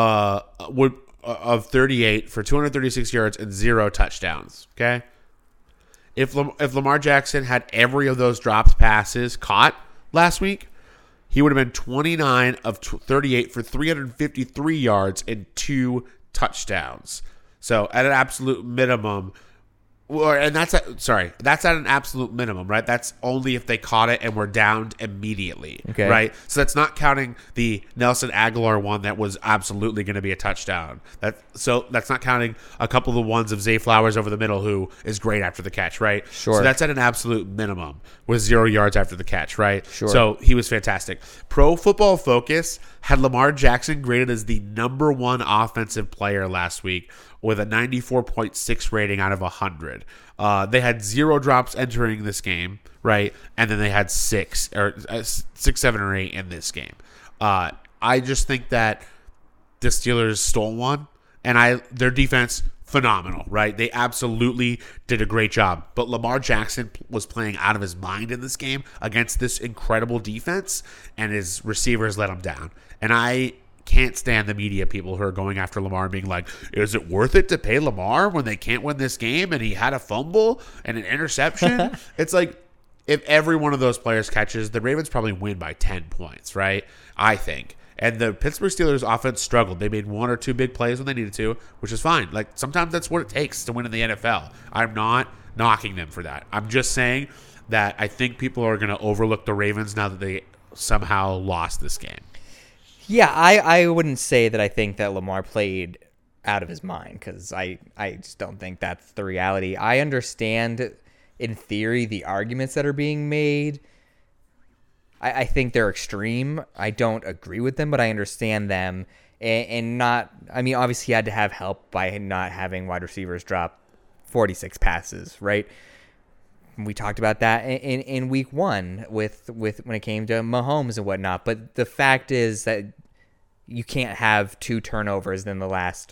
of 38 for 236 yards and 0 touchdowns. Okay, if Lamar Jackson had every of those dropped passes caught last week, he would have been 29 of 38 for 353 yards and 2 touchdowns. So at an absolute minimum. And that's at an absolute minimum, right? That's only if they caught it and were downed immediately, okay, right? So that's not counting the Nelson Aguilar one that was absolutely going to be a touchdown. So that's not counting a couple of the ones of Zay Flowers over the middle, who is great after the catch, right? Sure. So that's at an absolute minimum with 0 yards after the catch, right? Sure. So he was fantastic. Pro Football Focus had Lamar Jackson graded as the number one offensive player last week with a 94.6 rating out of 100. They had 0 drops entering this game, right? And then they had 6, 7, or 8 in this game. I just think that the Steelers stole one, and their defense, phenomenal, right? They absolutely did a great job. But Lamar Jackson was playing out of his mind in this game against this incredible defense, and his receivers let him down. And I can't stand the media people who are going after Lamar and being like, is it worth it to pay Lamar when they can't win this game and he had a fumble and an interception? It's like, if every one of those players catches, the Ravens probably win by 10 points, right? I think. And the Pittsburgh Steelers offense struggled. They made 1 or 2 big plays when they needed to, which is fine. Like, sometimes that's what it takes to win in the NFL. I'm not knocking them for that. I'm just saying that I think people are going to overlook the Ravens now that they somehow lost this game. Yeah, I wouldn't say that I think that Lamar played out of his mind, because I just don't think that's the reality. I understand, in theory, the arguments that are being made. I think they're extreme. I don't agree with them, but I understand them. And not, I mean, obviously he had to have help by not having wide receivers drop 46 passes, right? We talked about that in week 1 with when it came to Mahomes and whatnot. But the fact is that you can't have 2 turnovers in the last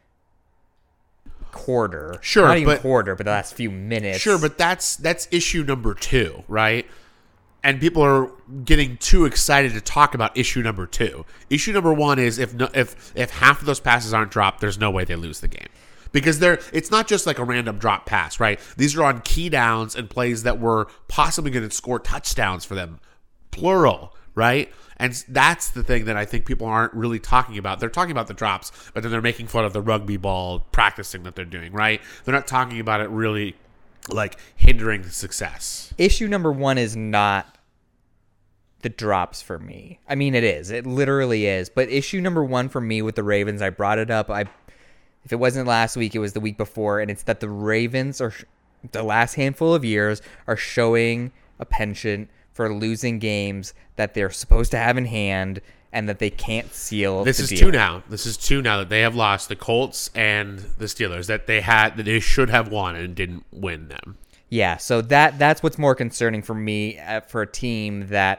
quarter. Sure, not even quarter, but the last few minutes. Sure, but that's issue number 2, right? And people are getting too excited to talk about issue number 2. Issue number 1 is if half of those passes aren't dropped, there's no way they lose the game. Because it's not just like a random drop pass, right? These are on key downs and plays that were possibly going to score touchdowns for them, plural, right? And that's the thing that I think people aren't really talking about. They're talking about the drops, but then they're making fun of the rugby ball practicing that they're doing, right? They're not talking about it really like hindering the success. Issue number 1 is not the drops for me. I mean, it is. It literally is. But issue number 1 for me with the Ravens, I brought it up. If it wasn't last week, it was the week before, and it's that the Ravens are the last handful of years are showing a penchant for losing games that they're supposed to have in hand and that they can't seal. This is 2 now. This is 2 now that they have lost, the Colts and the Steelers, that they should have won and didn't win them. Yeah, so that's what's more concerning for me, for a team that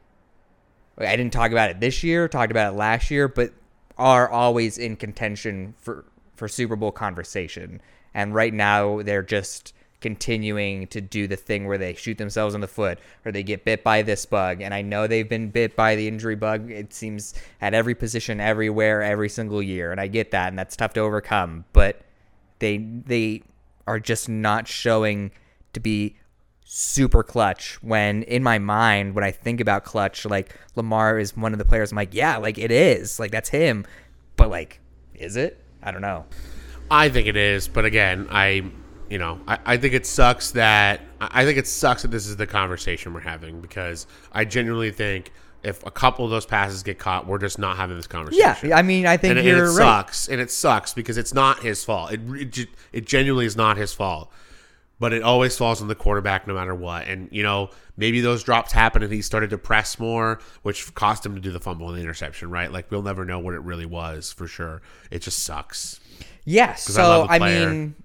I didn't talk about it this year, talked about it last year, but are always in contention for Super Bowl conversation. And right now they're just continuing to do the thing where they shoot themselves in the foot or they get bit by this bug. And I know they've been bit by the injury bug, it seems, at every position, everywhere, every single year. And I get that, and that's tough to overcome. But they are just not showing to be super clutch, when in my mind, when I think about clutch, like, Lamar is one of the players I'm like, yeah, like, it is. Like, that's him. But, like, is it? I don't know. I think it is. But again, I think it sucks that this is the conversation we're having, because I genuinely think if a couple of those passes get caught, we're just not having this conversation. Yeah, I mean, I think you're right. And it sucks because it's not his fault. It genuinely is not his fault. But it always falls on the quarterback no matter what. And, maybe those drops happen and he started to press more, which cost him to do the fumble and the interception, right? Like, we'll never know what it really was for sure. It just sucks. Yeah, so, I mean,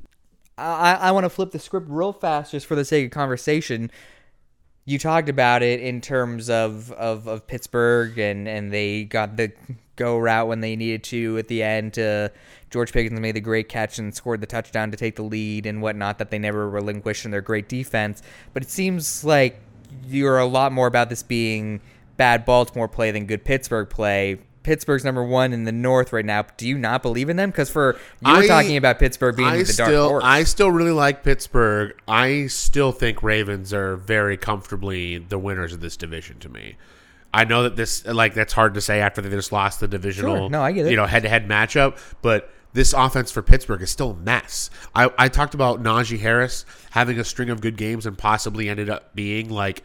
I want to flip the script real fast just for the sake of conversation. You talked about it in terms of Pittsburgh, and they got the go route when they needed to at the end. George Pickens made the great catch and scored the touchdown to take the lead and whatnot that they never relinquished in their great defense. But it seems like you're a lot more about this being bad Baltimore play than good Pittsburgh play. Pittsburgh's number 1 in the North right now. Do you not believe in them? Because you were talking about Pittsburgh being the dark horse. I still really like Pittsburgh. I still think Ravens are very comfortably the winners of this division to me. I know that that's hard to say after they just lost the divisional, sure. No, I get it. Head-to-head matchup, but this offense for Pittsburgh is still a mess. I talked about Najee Harris having a string of good games and possibly ended up being like,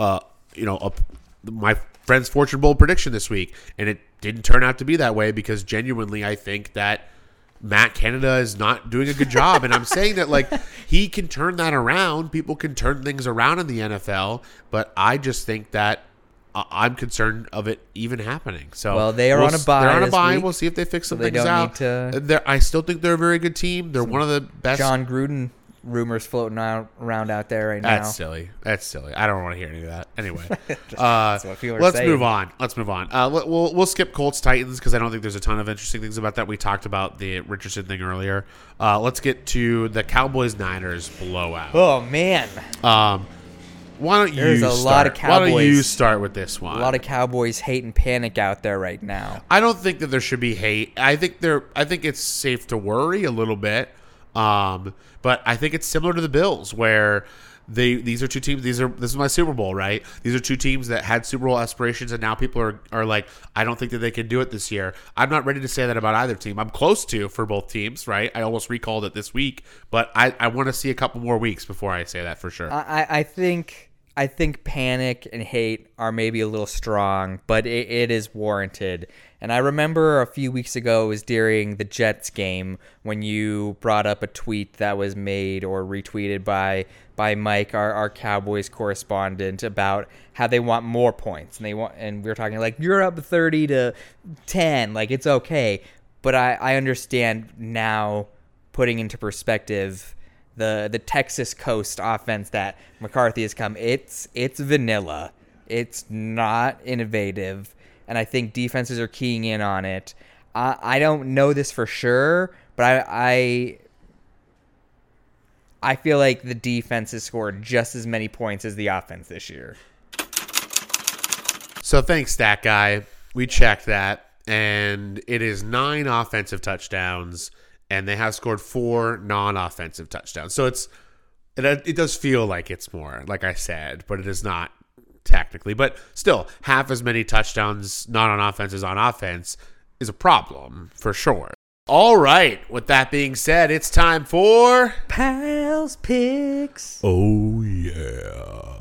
my friend's Fortune Bowl prediction this week, and it didn't turn out to be that way because genuinely I think that Matt Canada is not doing a good job. And I'm saying that, like, he can turn that around. People can turn things around in the NFL, but I just think that I'm concerned of it even happening. So well, they are on a bye. They're on a this bye. week, We'll see if they fix some so they things don't out. need to. I still think they're a very good team. They're one of the best. John Gruden rumors floating around out there right now. That's silly. I don't want to hear any of that. Anyway, That's what people are let's saying. move on. We'll skip Colts Titans because I don't think there's a ton of interesting things about that. We talked about the Richardson thing earlier. Let's get to the Cowboys Niners blowout. Oh man. Why don't There's you a start? lot of Why don't you Cowboys- start with this one? A lot of Cowboys hate and panic out there right now. I don't think that there should be hate. I think it's safe to worry a little bit. But I think it's similar to the Bills where these are two teams. This is my Super Bowl, right? These are two teams that had Super Bowl aspirations, and now people are like, I don't think that they can do it this year. I'm not ready to say that about either team. I'm close to for both teams, right? I almost recalled it this week, but I want to see a couple more weeks before I say that for sure. I think panic and hate are maybe a little strong, but it is warranted. And I remember a few weeks ago, it was during the Jets game when you brought up a tweet that was made or retweeted by Mike, our Cowboys correspondent, about how they want more points. And we were talking like, you're up 30-10, like it's okay. But I understand now, putting into perspective the Texas Coast offense that McCarthy has come. It's vanilla. It's not innovative. And I think defenses are keying in on it. I don't know this for sure, but I feel like the defense has scored just as many points as the offense this year. So thanks, Stat Guy. We checked that, and it is 9 offensive touchdowns, and they have scored 4 non-offensive touchdowns. So it does feel like it's more, like I said, but it is not technically. But still, half as many touchdowns not on offense as on offense is a problem for sure. All right. With that being said, it's time for Pals Picks. Oh yeah.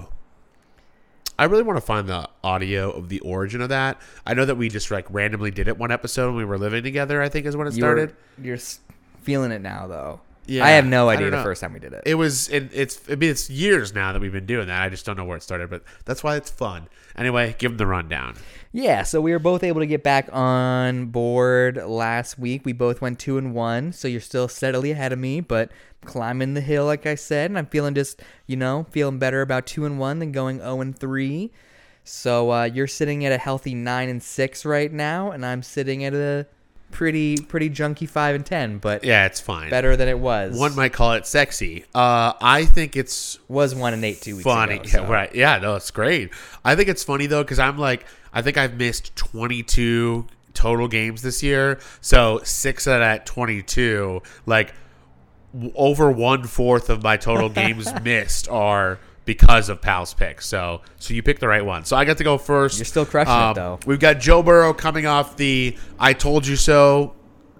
I really want to find the audio of the origin of that. I know that we just like randomly did it one episode when we were living together, I think is when it started. You're feeling it now, though. Yeah, I have no idea don't the know. first time we did it. It's years now that we've been doing that. I just don't know where it started, but that's why it's fun. Anyway, give them the rundown. Yeah, so we were both able to get back on board last week. We both went 2-1, so you're still steadily ahead of me, but climbing the hill, like I said, and I'm feeling feeling better about 2-1 than going 0-3. So you're sitting at a healthy 9-6 right now, and I'm sitting at a pretty junky 5-10, but yeah, it's fine. Better than it was. One might call it sexy. I think it's was 1-8 2 weeks funny. ago. So. Yeah, right. Yeah, no, it's great. I think it's funny though because I think I've missed 22 total games this year. So 6 out of that 22, like over 1/4 of my total games missed are because of Pal's picks. So you picked the right one. So I got to go first. You're still crushing it, though. We've got Joe Burrow coming off the I told you so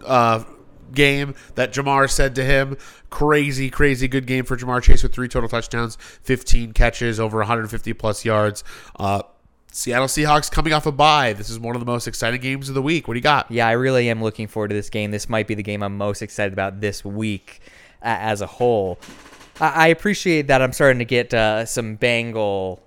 game that Jamar said to him. Crazy good game for Jamar Chase with 3 total touchdowns, 15 catches, over 150 plus yards. Seattle Seahawks coming off a bye. This is one of the most exciting games of the week. What do you got? Yeah, I really am looking forward to this game. This might be the game I'm most excited about this week as a whole. I appreciate that I'm starting to get some Bengal,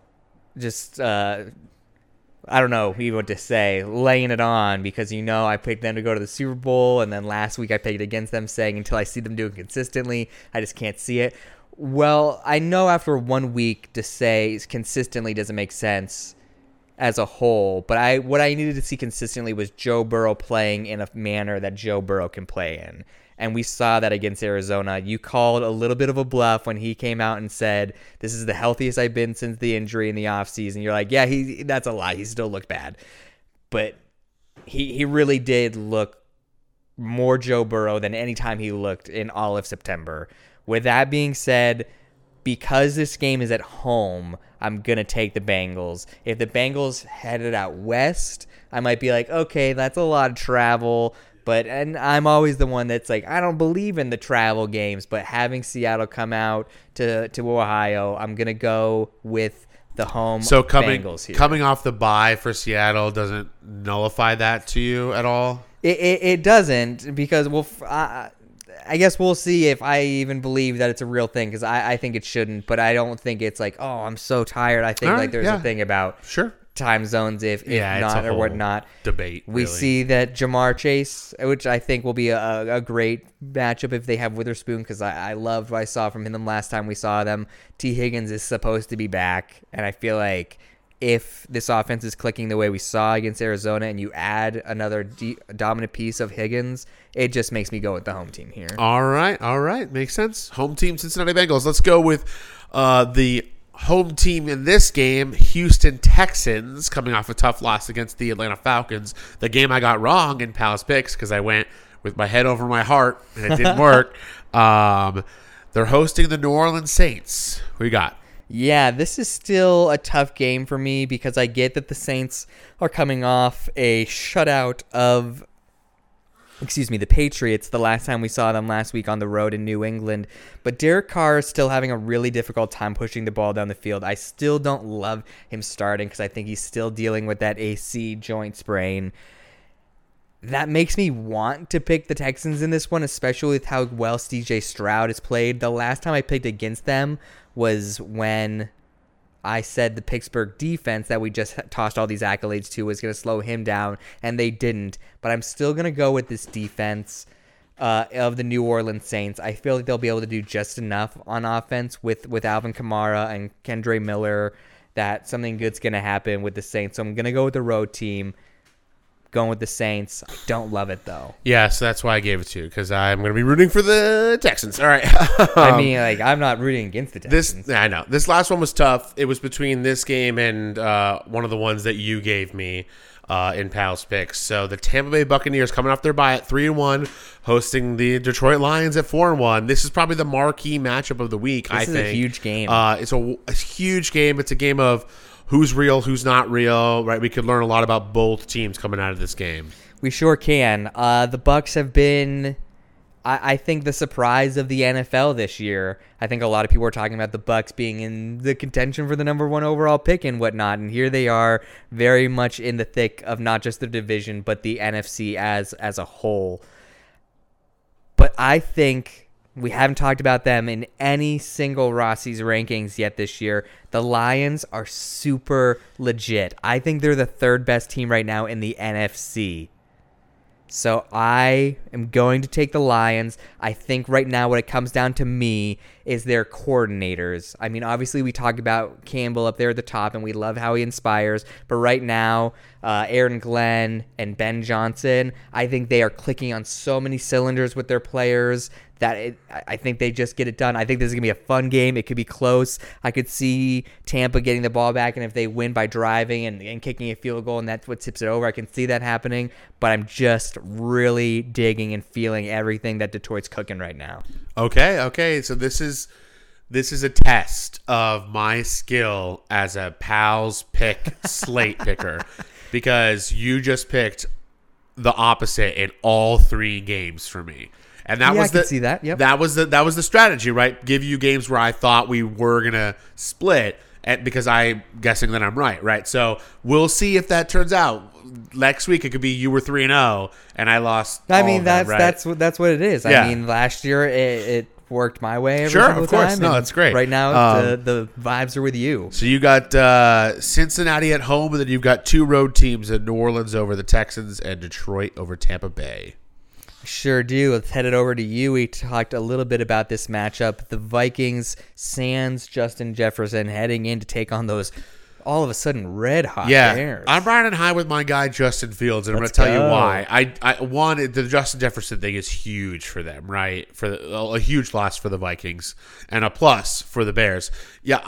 I don't know even what to say, laying it on because, I picked them to go to the Super Bowl, and then last week I picked against them saying until I see them do it consistently, I just can't see it. Well, I know after 1 week to say consistently doesn't make sense as a whole, but what I needed to see consistently was Joe Burrow playing in a manner that Joe Burrow can play in. And we saw that against Arizona. You called a little bit of a bluff when he came out and said, this is the healthiest I've been since the injury in the offseason. You're like, yeah, that's a lie. He still looked bad. But he really did look more Joe Burrow than any time he looked in all of September. With that being said, because this game is at home, I'm going to take the Bengals. If the Bengals headed out west, I might be like, okay, that's a lot of travel. And I'm always the one that's like, I don't believe in the travel games, but having Seattle come out to Ohio, I'm going to go with the home Bengals here. Coming off the bye for Seattle doesn't nullify that to you at all? It doesn't, because I guess we'll see if I even believe that it's a real thing, because I think it shouldn't, but I don't think it's like, oh, I'm so tired. I think there's a thing about time zones if it's not a or whole whatnot. debate. We really. see that Jamar Chase, which I think will be a great matchup if they have Witherspoon, because I loved what I saw from him last time we saw them. T. Higgins is supposed to be back, and I feel like if this offense is clicking the way we saw against Arizona and you add another dominant piece of Higgins, it just makes me go with the home team here. All right. Makes sense. Home team, Cincinnati Bengals. Let's go with the home team in this game, Houston Texans, coming off a tough loss against the Atlanta Falcons. The game I got wrong in Pal's picks because I went with my head over my heart and it didn't work. They're hosting the New Orleans Saints. Who you got? Yeah, this is still a tough game for me because I get that the Saints are coming off a shutout of, the Patriots the last time we saw them last week on the road in New England. But Derek Carr is still having a really difficult time pushing the ball down the field. I still don't love him starting because I think he's still dealing with that AC joint sprain. That makes me want to pick the Texans in this one, especially with how well CJ Stroud has played. The last time I picked against them was when I said the Pittsburgh defense that we just tossed all these accolades to was going to slow him down, and they didn't. But I'm still going to go with this defense of the New Orleans Saints. I feel like they'll be able to do just enough on offense with Alvin Kamara and Kendre Miller that something good's going to happen with the Saints. So I'm going to go with the road team. Going with the Saints. I don't love it, though. Yeah, so that's why I gave it to you, because I'm going to be rooting for the Texans. All right. I mean, I'm not rooting against the Texans. I know. This last one was tough. It was between this game and one of the ones that you gave me in Pal's picks. So the Tampa Bay Buccaneers coming off their bye at 3-1, hosting the Detroit Lions at 4-1. This is probably the marquee matchup of the week, I think. This is a huge game. It's a huge game. It's a game of who's real, who's not real, right? We could learn a lot about both teams coming out of this game. We sure can. The Bucs have been, I think, the surprise of the NFL this year. I think a lot of people are talking about the Bucs being in the contention for the number 1 overall pick and whatnot, and here they are, very much in the thick of not just the division, but the NFC as a whole. But I think we haven't talked about them in any single Rossi's rankings yet this year. The Lions are super legit. I think they're the 3rd best team right now in the NFC. So I am going to take the Lions. I think right now what it comes down to me is their coordinators. I mean, obviously we talk about Campbell up there at the top, and we love how he inspires. But right now, Aaron Glenn and Ben Johnson, I think they are clicking on so many cylinders with their players that I think they just get it done. I think this is going to be a fun game. It could be close. I could see Tampa getting the ball back, and if they win by driving and kicking a field goal, and that's what tips it over, I can see that happening. But I'm just really digging and feeling everything that Detroit's cooking right now. Okay. So this is a test of my skill as a Pal's pick slate picker, because you just picked the opposite in all 3 games for me. And that was I can see that. Yep. That was the strategy, right? Give you games where I thought we were gonna split, because I'm guessing that I'm right? So we'll see if that turns out. Next week it could be you were 3-0 and I lost. I mean, that's what it is. Yeah. I mean, last year it worked my way every sure, single of course. time. No, that's great. Right now, the vibes are with you. So you got Cincinnati at home, and then you've got 2 road teams in New Orleans over the Texans and Detroit over Tampa Bay. Sure do. Let's head it over to you. We talked a little bit about this matchup. The Vikings, sans Justin Jefferson, heading in to take on those all of a sudden red hot Bears. I'm riding high with my guy Justin Fields, and I'm going to tell you why. The Justin Jefferson thing is huge for them, right? A huge loss for the Vikings and a plus for the Bears. Yeah,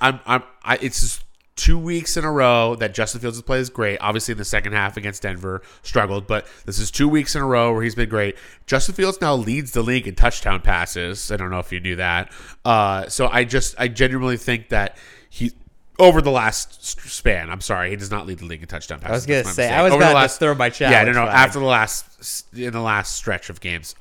it's just 2 weeks in a row that Justin Fields has played is great. Obviously, in the second half against Denver, struggled, but this is 2 weeks in a row where he's been great. Justin Fields now leads the league in touchdown passes. I don't know if you knew that. So I genuinely think that he, over the last span, I'm sorry, he does not lead the league in touchtown passes. I was going to say, I was about to throw my challenge. Yeah, no. After in the last stretch of games,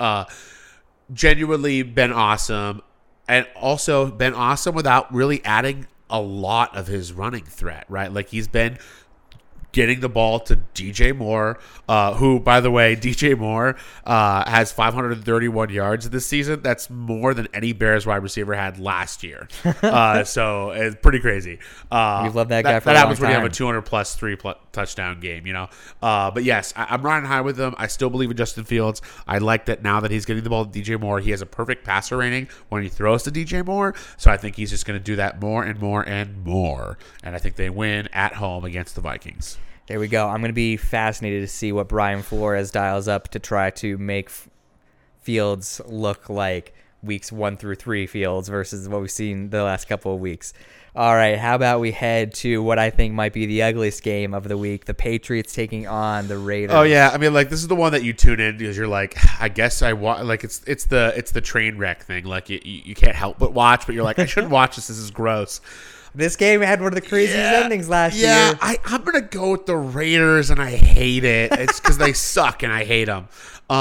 genuinely been awesome, and also been awesome without really adding a lot of his running threat, right? Like he's been getting the ball to DJ Moore, who, by the way, DJ Moore has 531 yards this season. That's more than any Bears wide receiver had last year. So it's pretty crazy. You love that guy for a that happens long when you have a time. 200+ 3 touchdown game, you know. But yes, I'm riding high with him. I still believe in Justin Fields. I like that now that he's getting the ball to DJ Moore. He has a perfect passer rating when he throws to DJ Moore. So I think he's just going to do that more and more and more. And I think they win at home against the Vikings. There we go. I'm going to be fascinated to see what Brian Flores dials up to try to make Fields look like weeks 1 through 3 Fields versus what we've seen the last couple of weeks. All right, how about we head to what I think might be the ugliest game of the week, the Patriots taking on the Raiders. Oh yeah, I mean, like, this is the one that you tune in because you're like, I guess I watch. Like, it's the train wreck thing. Like, you can't help but watch, but you're like, I shouldn't watch this. This is gross. This game had one of the craziest endings last year. Yeah, I'm going to go with the Raiders, and I hate it. It's because they suck, and I hate them.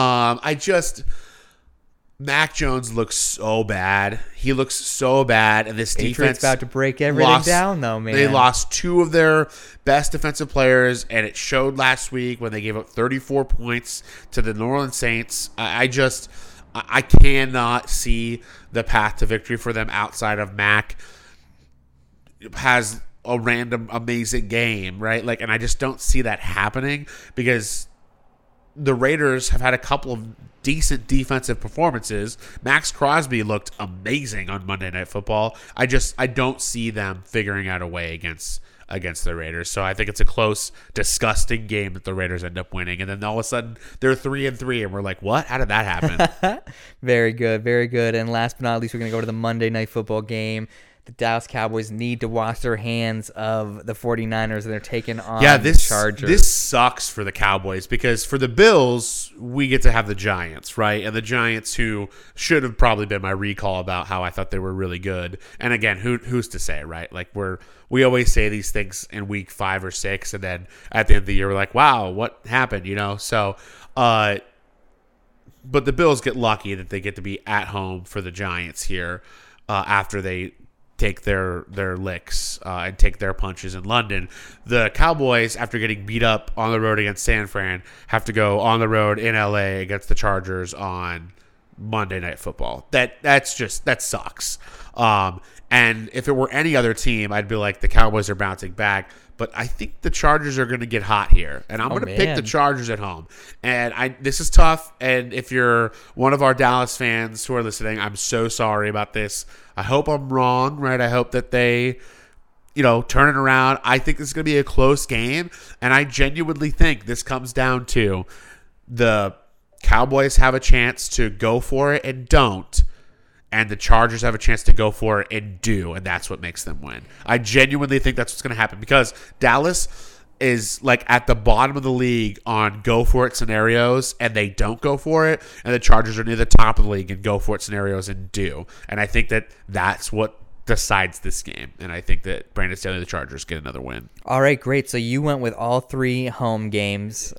Mac Jones looks so bad. He looks so bad, and this Patriots defense about to break everything down, though, man. They lost 2 of their best defensive players, and it showed last week when they gave up 34 points to the New Orleans Saints. I cannot see the path to victory for them outside of Mac has a random amazing game, right? Like, and I just don't see that happening because the Raiders have had a couple of decent defensive performances. Max Crosby looked amazing on Monday Night Football. I don't see them figuring out a way against the Raiders. So I think it's a close, disgusting game that the Raiders end up winning, and then all of a sudden they're 3-3, and we're like, what? How did that happen? Very good, very good. And last but not least, we're going to go to the Monday Night Football game. The Dallas Cowboys need to wash their hands of the 49ers, and they're taking on the Chargers. This sucks for the Cowboys because for the Bills, we get to have the Giants, right? And the Giants, who should have probably been my recall about how I thought they were really good. And again, who's to say, right? Like, we always say these things in week 5 or 6, and then at the end of the year, we're like, wow, what happened, you know? So, but the Bills get lucky that they get to be at home for the Giants here after they take their licks and take their punches in London. The Cowboys, after getting beat up on the road against San Fran, have to go on the road in LA against the Chargers on Monday Night Football. That sucks. And if it were any other team, I'd be like, the Cowboys are bouncing back. But I think the Chargers are going to get hot here, and I'm going to pick the Chargers at home. And this is tough. And if you're one of our Dallas fans who are listening, I'm so sorry about this. I hope I'm wrong, right? I hope that they, turn it around. I think this is going to be a close game, and I genuinely think this comes down to the Cowboys have a chance to go for it and don't. And the Chargers have a chance to go for it and do, and that's what makes them win. I genuinely think that's what's going to happen because Dallas is like at the bottom of the league on go for it scenarios, and they don't go for it, and the Chargers are near the top of the league in go for it scenarios and do. And I think that that's what decides this game, and I think that Brandon Staley, the Chargers, get another win. All right, great. So you went with all 3 home games,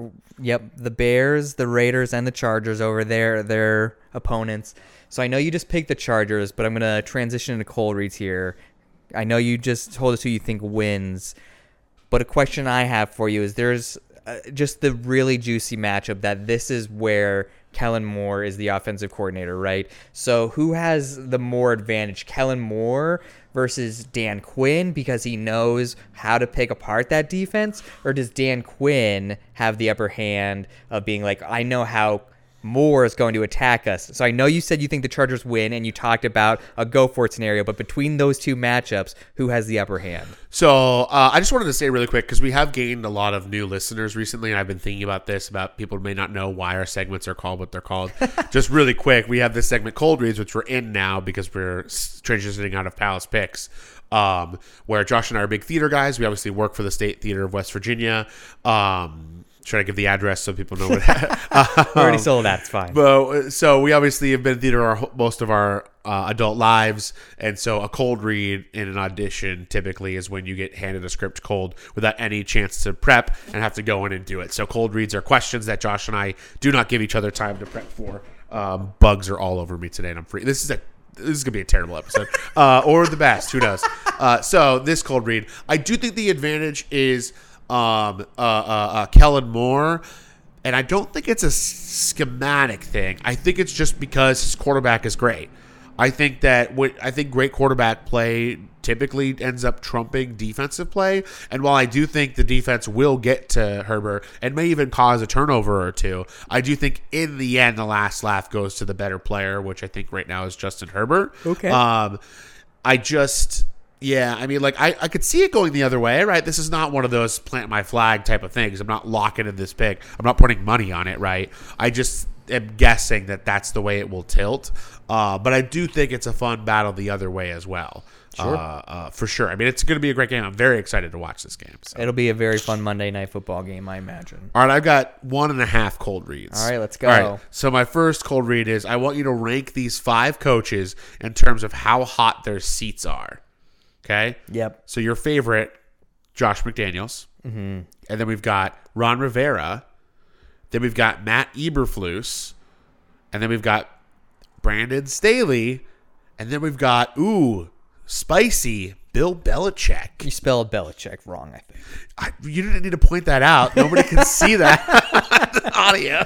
the Bears, the Raiders, and the Chargers over there, their opponents. So I know you just picked the Chargers, but I'm going to transition into cold reads here. I know you just told us who you think wins, but a question I have for you is there's just the really juicy matchup that this is where Kellen Moore is the offensive coordinator, right? So who has the more advantage, Kellen Moore versus Dan Quinn because he knows how to pick apart that defense, or does Dan Quinn have the upper hand of being like, I know how Moore is going to attack us? So I know you said you think the Chargers win, and you talked about a go-for-it scenario, but between those 2 matchups, who has the upper hand? So I just wanted to say really quick, because we have gained a lot of new listeners recently, and I've been thinking about this, about people who may not know why our segments are called what they're called. Just really quick, we have this segment Cold Reads, which we're in now because we're transitioning out of Palace Picks, where Josh and I are big theater guys. We obviously work for the State Theater of West Virginia. Try to give the address so people know what we already sold that. It's fine. But, so we obviously have been in theater most of our adult lives, and so a cold read in an audition typically is when you get handed a script cold without any chance to prep and have to go in and do it. So cold reads are questions that Josh and I do not give each other time to prep for. Bugs are all over me today, and I'm free. This is going to be a terrible episode. Or the best. Who knows? So this cold read, I do think the advantage is Kellen Moore. And I don't think it's a schematic thing. I think it's just because his quarterback is great. I think great quarterback play typically ends up trumping defensive play. And while I do think the defense will get to Herbert and may even cause a turnover or two, I do think in the end the last laugh goes to the better player, which I think right now is Justin Herbert. Okay. I could see it going the other way, right? This is not one of those plant my flag type of things. I'm not locking in this pick. I'm not putting money on it, right? I just am guessing that that's the way it will tilt. But I do think it's a fun battle the other way as well. Sure. For sure. I mean, it's going to be a great game. I'm very excited to watch this game. So. It'll be a very fun Monday Night Football game, I imagine. All right, I've got 1.5 cold reads. All right, let's go. All right, so my first cold read is I want you to rank these 5 coaches in terms of how hot their seats are. Okay? Yep. So your favorite, Josh McDaniels. Mm-hmm. And then we've got Ron Rivera. Then we've got Matt Eberflus. And then we've got Brandon Staley. And then we've got, spicy Bill Belichick. You spelled Belichick wrong, I think. You didn't need to point that out. Nobody can see that audio.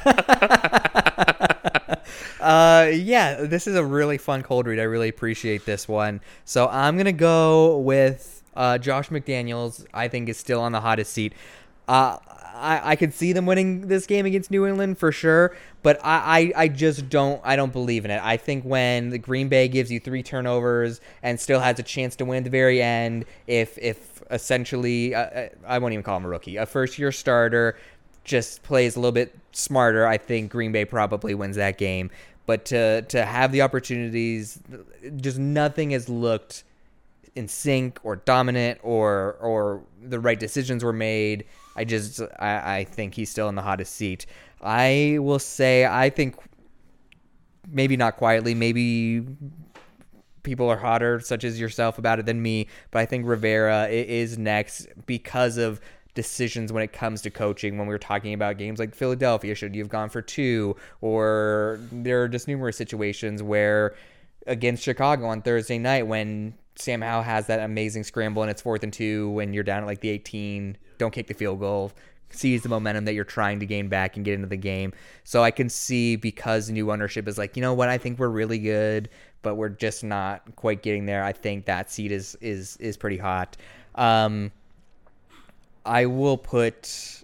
Yeah, this is a really fun cold read. I really appreciate this one. So I'm going to go with Josh McDaniels. I think is still on the hottest seat. I could see them winning this game against New England for sure, but I just don't believe in it. I think when the Green Bay gives you 3 turnovers and still has a chance to win at the very end, if essentially, I won't even call him a rookie, a first-year starter just plays a little bit smarter, I think Green Bay probably wins that game. But to have the opportunities, just nothing has looked in sync or dominant or the right decisions were made. I think he's still in the hottest seat. I will say I think maybe not quietly, maybe people are hotter, such as yourself, about it than me, but I think Rivera is next because of decisions when it comes to coaching. When we were talking about games like Philadelphia, should you have gone for 2? Or there are just numerous situations where against Chicago on Thursday night when Sam Howell has that amazing scramble and it's 4th and 2 when you're down at like the 18, don't kick the field goal, seize the momentum that you're trying to gain back and get into the game. So I can see, because new ownership is like, you know what, I think we're really good, but we're just not quite getting there. I think that seat is pretty hot. I will put,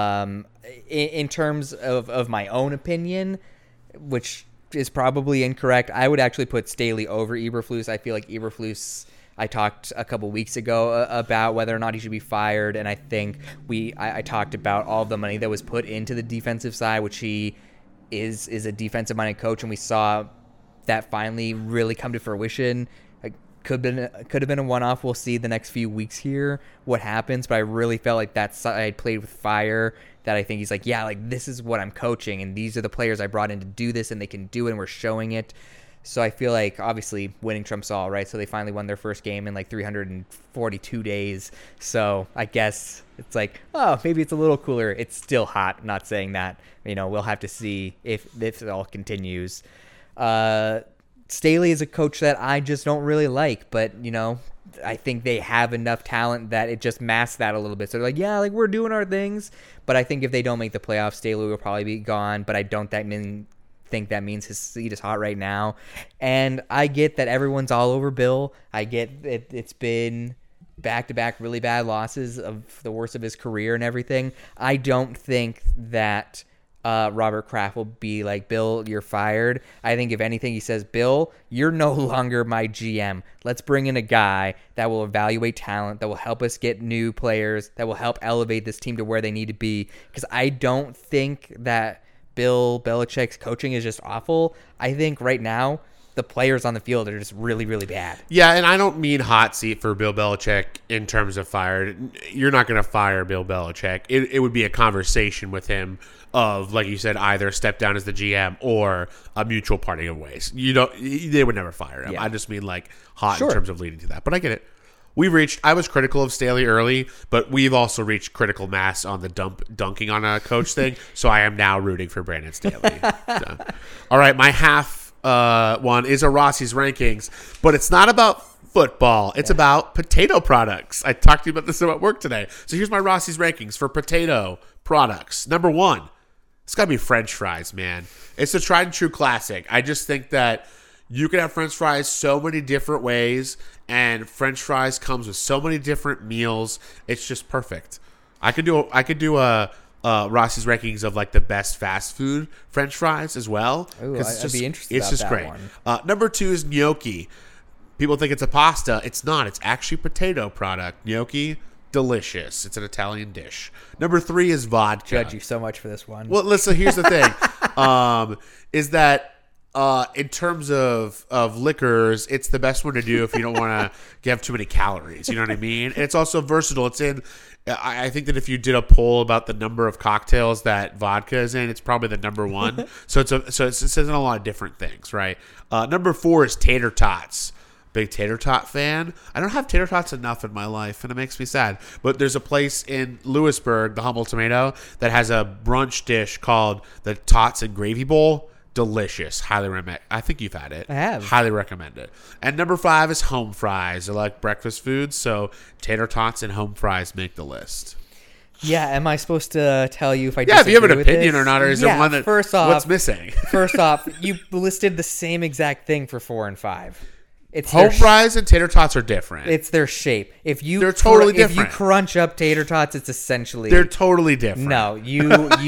in terms of my own opinion, which is probably incorrect, I would actually put Staley over Eberflus. I feel like Eberflus, I talked a couple weeks ago about whether or not he should be fired, and I think I talked about all the money that was put into the defensive side, which he is a defensive-minded coach, and we saw that finally really come to fruition. Could have been a one-off. We'll see the next few weeks here what happens, but I really felt like that side played with fire, that I think he's like, yeah, like this is what I'm coaching, and these are the players I brought in to do this, and they can do it, and we're showing it. So I feel like, obviously, winning trumps all, right? So they finally won their first game in like 342 days. So I guess it's like, oh, maybe it's a little cooler. It's still hot. I'm not saying that. We'll have to see if this all continues. Staley is a coach that I just don't really like, but, I think they have enough talent that it just masks that a little bit. So they're like, yeah, like we're doing our things. But I think if they don't make the playoffs, Staley will probably be gone. But I don't think that means his seat is hot right now. And I get that everyone's all over Bill. I get it's been back-to-back really bad losses of the worst of his career and everything. I don't think that Robert Kraft will be like, Bill, you're fired. I think if anything, he says, Bill, you're no longer my GM. Let's bring in a guy that will evaluate talent, that will help us get new players, that will help elevate this team to where they need to be. Because I don't think that Bill Belichick's coaching is just awful. I think right now the players on the field are just really, really bad. Yeah, and I don't mean hot seat for Bill Belichick in terms of fired. You're not going to fire Bill Belichick. It would be a conversation with him of, like you said, either step down as the GM or a mutual parting of ways. They would never fire him. Yeah. I just mean like hot in terms of leading to that. But I get it. I was critical of Staley early, but we've also reached critical mass on the dunking on a coach thing. So I am now rooting for Brandon Staley. So. All right, my half one is a Rossi's rankings, but it's not about football. It's about potato products. I talked to you about this at work today. So here's my Rossi's rankings for potato products. Number 1, it's got to be French fries, man. It's a tried and true classic. I just think that you can have French fries so many different ways, and French fries comes with so many different meals. It's just perfect. I could do a Rossi's rankings of like the best fast food French fries as well. Ooh, I'd be interested. It's about just that great. One. Number 2 is gnocchi. People think it's a pasta. It's not. It's actually potato product. Gnocchi, delicious. It's an Italian dish. Number 3 is vodka. Judge you so much for this one. Well, listen. Here's the thing. Is that in terms of liquors, it's the best one to do if you don't want to have too many calories. You know what I mean? And it's also versatile. It's in. I think that if you did a poll about the number of cocktails that vodka is in, it's probably the number 1. so it's in a lot of different things, right? Number 4 is tater tots. Big tater tot fan. I don't have tater tots enough in my life, and it makes me sad. But there's a place in Lewisburg, the Humble Tomato, that has a brunch dish called the Tots and Gravy Bowl. Delicious. Highly recommend. I think you've had it. I have. Highly recommend it. And number 5 is home fries. I like breakfast foods, so tater tots and home fries make the list. Yeah, am I supposed to tell you if I if you have an disagree with opinion this? or not, or is there one that first off, what's missing? First off, you listed the same exact thing for 4 and 5. It's home fries and tater tots are different. It's their shape. They're totally different. If you crunch up tater tots, it's essentially they're totally different. No, you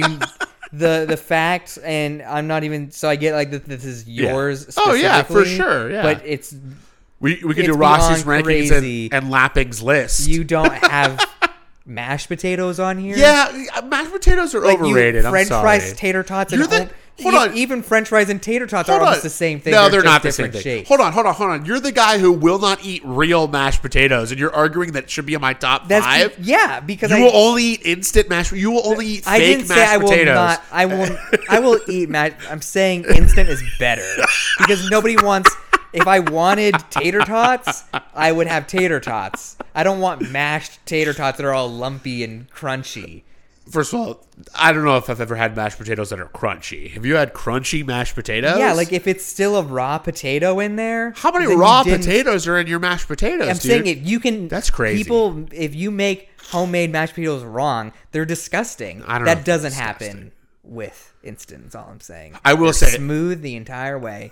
the fact, and I'm not even. So I get like that this is yours. Oh yeah, for sure. Yeah, but it's we can do Rossi's rankings and Lapping's list. You don't have mashed potatoes on here. Yeah, mashed potatoes are overrated. French I'm sorry. fries, tater tots, Hold on. Even French fries and tater tots are almost the same thing. No, they're not the same thing. Shapes. Hold on. You're the guy who will not eat real mashed potatoes, and you're arguing that should be in my top 5? Yeah, because you will only eat instant mashed. You will only eat fake mashed potatoes. I will eat mashed. I'm saying instant is better because nobody wants. If I wanted tater tots, I would have tater tots. I don't want mashed tater tots that are all lumpy and crunchy. First of all, I don't know if I've ever had mashed potatoes that are crunchy. Have you had crunchy mashed potatoes? Yeah, like if it's still a raw potato in there. How many raw potatoes are in your mashed potatoes? I'm saying if you can. That's crazy. People, if you make homemade mashed potatoes wrong, they're disgusting. I don't know. That doesn't happen with instant. That's all I'm saying. I will say smooth the entire way.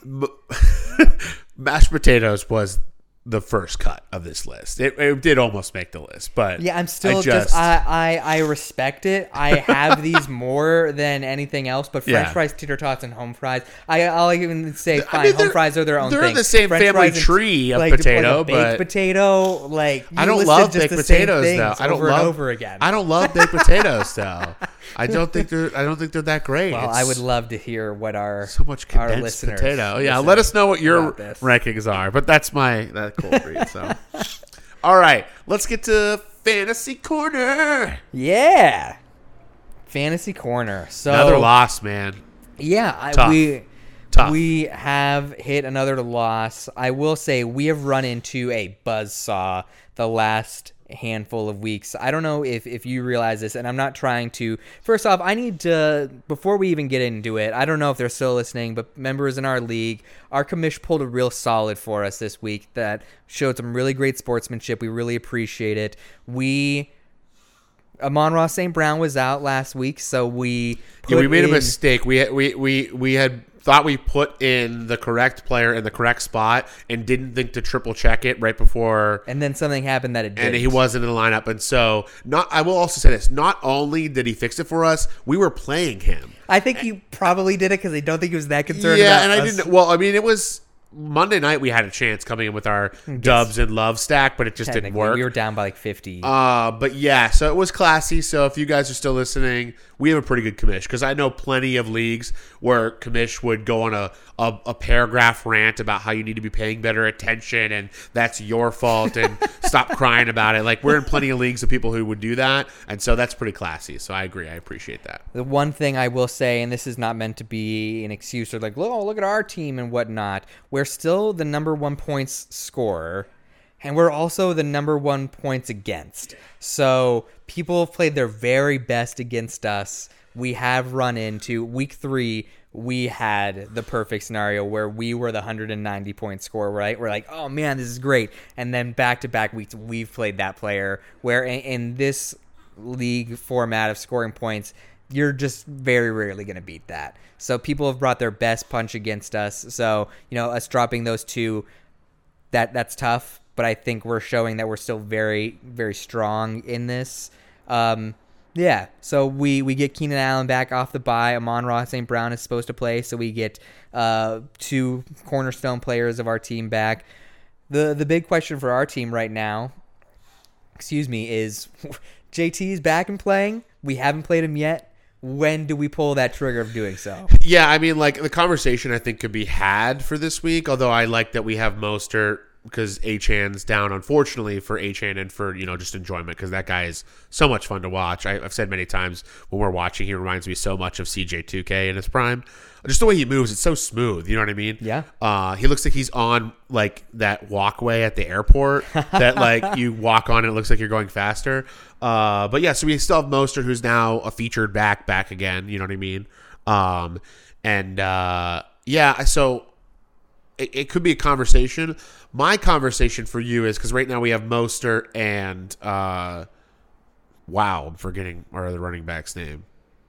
Mashed potatoes was the first cut of this list. It did almost make the list, but yeah, I'm still I respect it. I have these more than anything else, but French fries, tater tots, and home fries. I'll even say fine. Home fries are their own thing. They're the same French family tree of potato, like a baked but potato. Like I don't love baked potatoes though. I don't over love and over again. I don't love baked potatoes though. I don't think they're that great. Well, I would love to hear what our so much condensed our listeners potato. Yeah, let us know what your rankings are. But that's cool breed. So, all right, let's get to Fantasy Corner. Yeah, Fantasy Corner. So another loss, man. Yeah, we have hit another loss. I will say we have run into a buzzsaw the last handful of weeks. I don't know if you realize this, and I'm not trying to. First off, I need to, before we even get into it, I don't know if they're still listening, but members in our league, our commish pulled a real solid for us this week that showed some really great sportsmanship. We really appreciate it. Amon-Ra St. Brown was out last week, so we made a mistake. We had thought we put in the correct player in the correct spot and didn't think to triple check it right before. And then something happened that it didn't. And he wasn't in the lineup. And so I will also say this, not only did he fix it for us, we were playing him. I think he probably did it because I don't think he was that concerned about and us. I didn't. Well, I mean, it was Monday night we had a chance coming in with our Dubs and Love stack, but it just didn't work. We were down by like 50. But yeah, so it was classy. So if you guys are still listening, we have a pretty good commish because I know plenty of leagues where commish would go on a paragraph rant about how you need to be paying better attention and that's your fault and stop crying about it. Like we're in plenty of leagues of people who would do that, and so that's pretty classy. So I agree. I appreciate that. The one thing I will say, and this is not meant to be an excuse or like, oh, look at our team and whatnot. We're still the number 1 points scorer, and we're also the number 1 points against. So people have played their very best against us. We have run into week 3. we had the perfect scenario where we were the 190-point scorer, right? We're like, oh man, this is great. And then back-to-back weeks, we've played that player where in this league format of scoring points, you're just very rarely going to beat that. So people have brought their best punch against us. So, us dropping those two, that's tough. But I think we're showing that we're still very, very strong in this. Yeah, so we get Keenan Allen back off the bye. Amon-Ra St. Brown is supposed to play, so we get 2 cornerstone players of our team back. The big question for our team right now, is JT's back and playing. We haven't played him yet. When do we pull that trigger of doing so? Yeah, I mean, like, the conversation I think could be had for this week, although I like that we have Mostert because Achan's down, unfortunately, for Achan and for, just enjoyment, because that guy is so much fun to watch. I've said many times when we're watching, he reminds me so much of CJ2K in his prime. Just the way he moves, it's so smooth, you know what I mean? Yeah. He looks like he's on, like, that walkway at the airport that, like, you walk on and it looks like you're going faster. But, yeah, so we still have Mostert, who's now a featured back again, you know what I mean? Yeah, so it could be a conversation. My conversation for you is, because right now we have Mostert and I'm forgetting our other running back's name.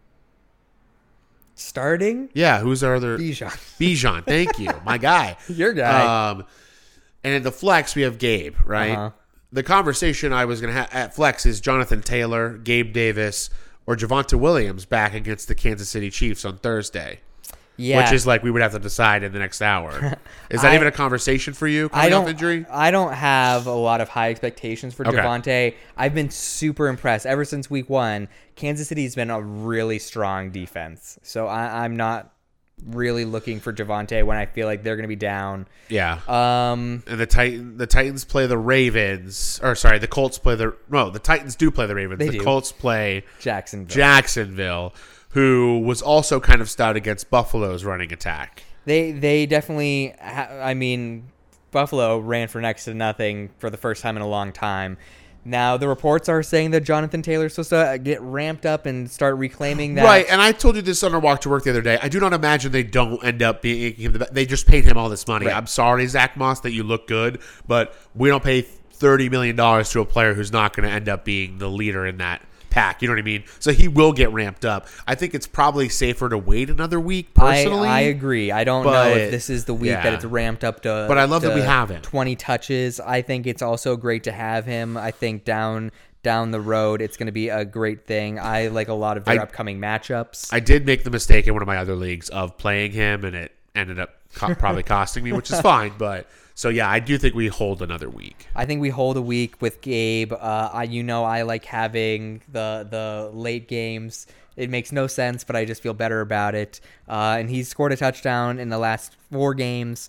Starting? Yeah, who's our other? Bijan, thank you. My guy. Your guy. And in the flex, we have Gabe, right? Uh-huh. The conversation I was going to have at flex is Jonathan Taylor, Gabe Davis, or Javonte Williams back against the Kansas City Chiefs on Thursday. Yeah. Which is like we would have to decide in the next hour. Is that even a conversation for you coming off injury? I don't have a lot of high expectations for Javonte. I've been super impressed. Ever since week 1, Kansas City's been a really strong defense. So I'm not really looking for Javonte when I feel like they're going to be down. Yeah. And the Titans play the Ravens. Or sorry, the Colts play the Titans do play the Ravens. The Colts play Jacksonville, who was also kind of stout against Buffalo's running attack. They definitely, Buffalo ran for next to nothing for the first time in a long time. Now, the reports are saying that Jonathan Taylor's supposed to get ramped up and start reclaiming that. Right, and I told you this on our walk to work the other day. I do not imagine they don't end up being him. They just paid him all this money. Right. I'm sorry, Zach Moss, that you look good, but we don't pay $30 million to a player who's not going to end up being the leader in that pack, you know what I mean? So he will get ramped up. I think it's probably safer to wait another week, personally. I agree. I don't know if this is the week that it's ramped up to. But I love that we have him. 20 touches. I think it's also great to have him. I think down the road, it's going to be a great thing. I like a lot of their upcoming matchups. I did make the mistake in one of my other leagues of playing him, and it ended up probably costing me, which is fine, but. So, yeah, I do think we hold another week. I think we hold a week with Gabe. I like having the late games. It makes no sense, but I just feel better about it. And he's scored a touchdown in the last 4 games.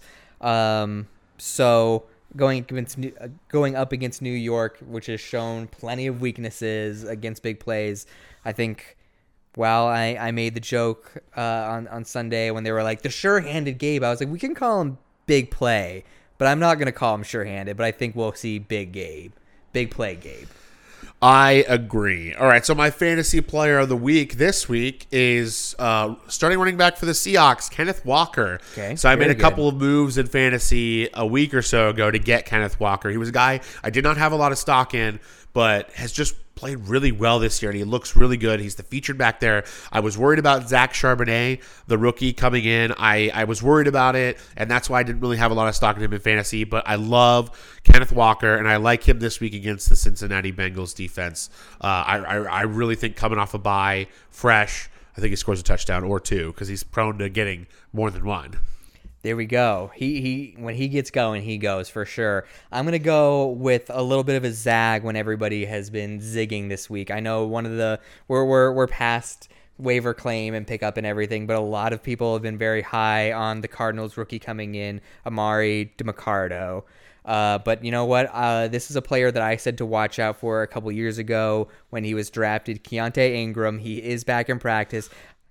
So going up against New York, which has shown plenty of weaknesses against big plays, I think... Well, I made the joke on Sunday when they were like, the sure-handed Gabe. I was like, we can call him Big Play. But I'm not going to call him sure-handed, but I think we'll see Big Gabe. Big Play Gabe. I agree. All right, so my fantasy player of the week this week is starting running back for the Seahawks, Kenneth Walker. Okay, so I made a couple of moves in fantasy a week or so ago to get Kenneth Walker. He was a guy I did not have a lot of stock in, but has just played really well this year, and he looks really good. He's the featured back there. I was worried about Zach Charbonnet, the rookie, coming in. I was worried about it, and that's why I didn't really have a lot of stock in him in fantasy, but I love Kenneth Walker, and I like him this week against the Cincinnati Bengals defense. I really think coming off a bye, fresh, I think he scores a touchdown or 2 because he's prone to getting more than 1. There we go. He when he gets going, he goes for sure. I'm gonna go with a little bit of a zag when everybody has been zigging this week. I know one of the we're past waiver claim and pickup and everything, but a lot of people have been very high on the Cardinals rookie coming in, Amari DiMarcado. But you know what? This is a player that I said to watch out for a couple years ago when he was drafted, Keontae Ingram. He is back in practice.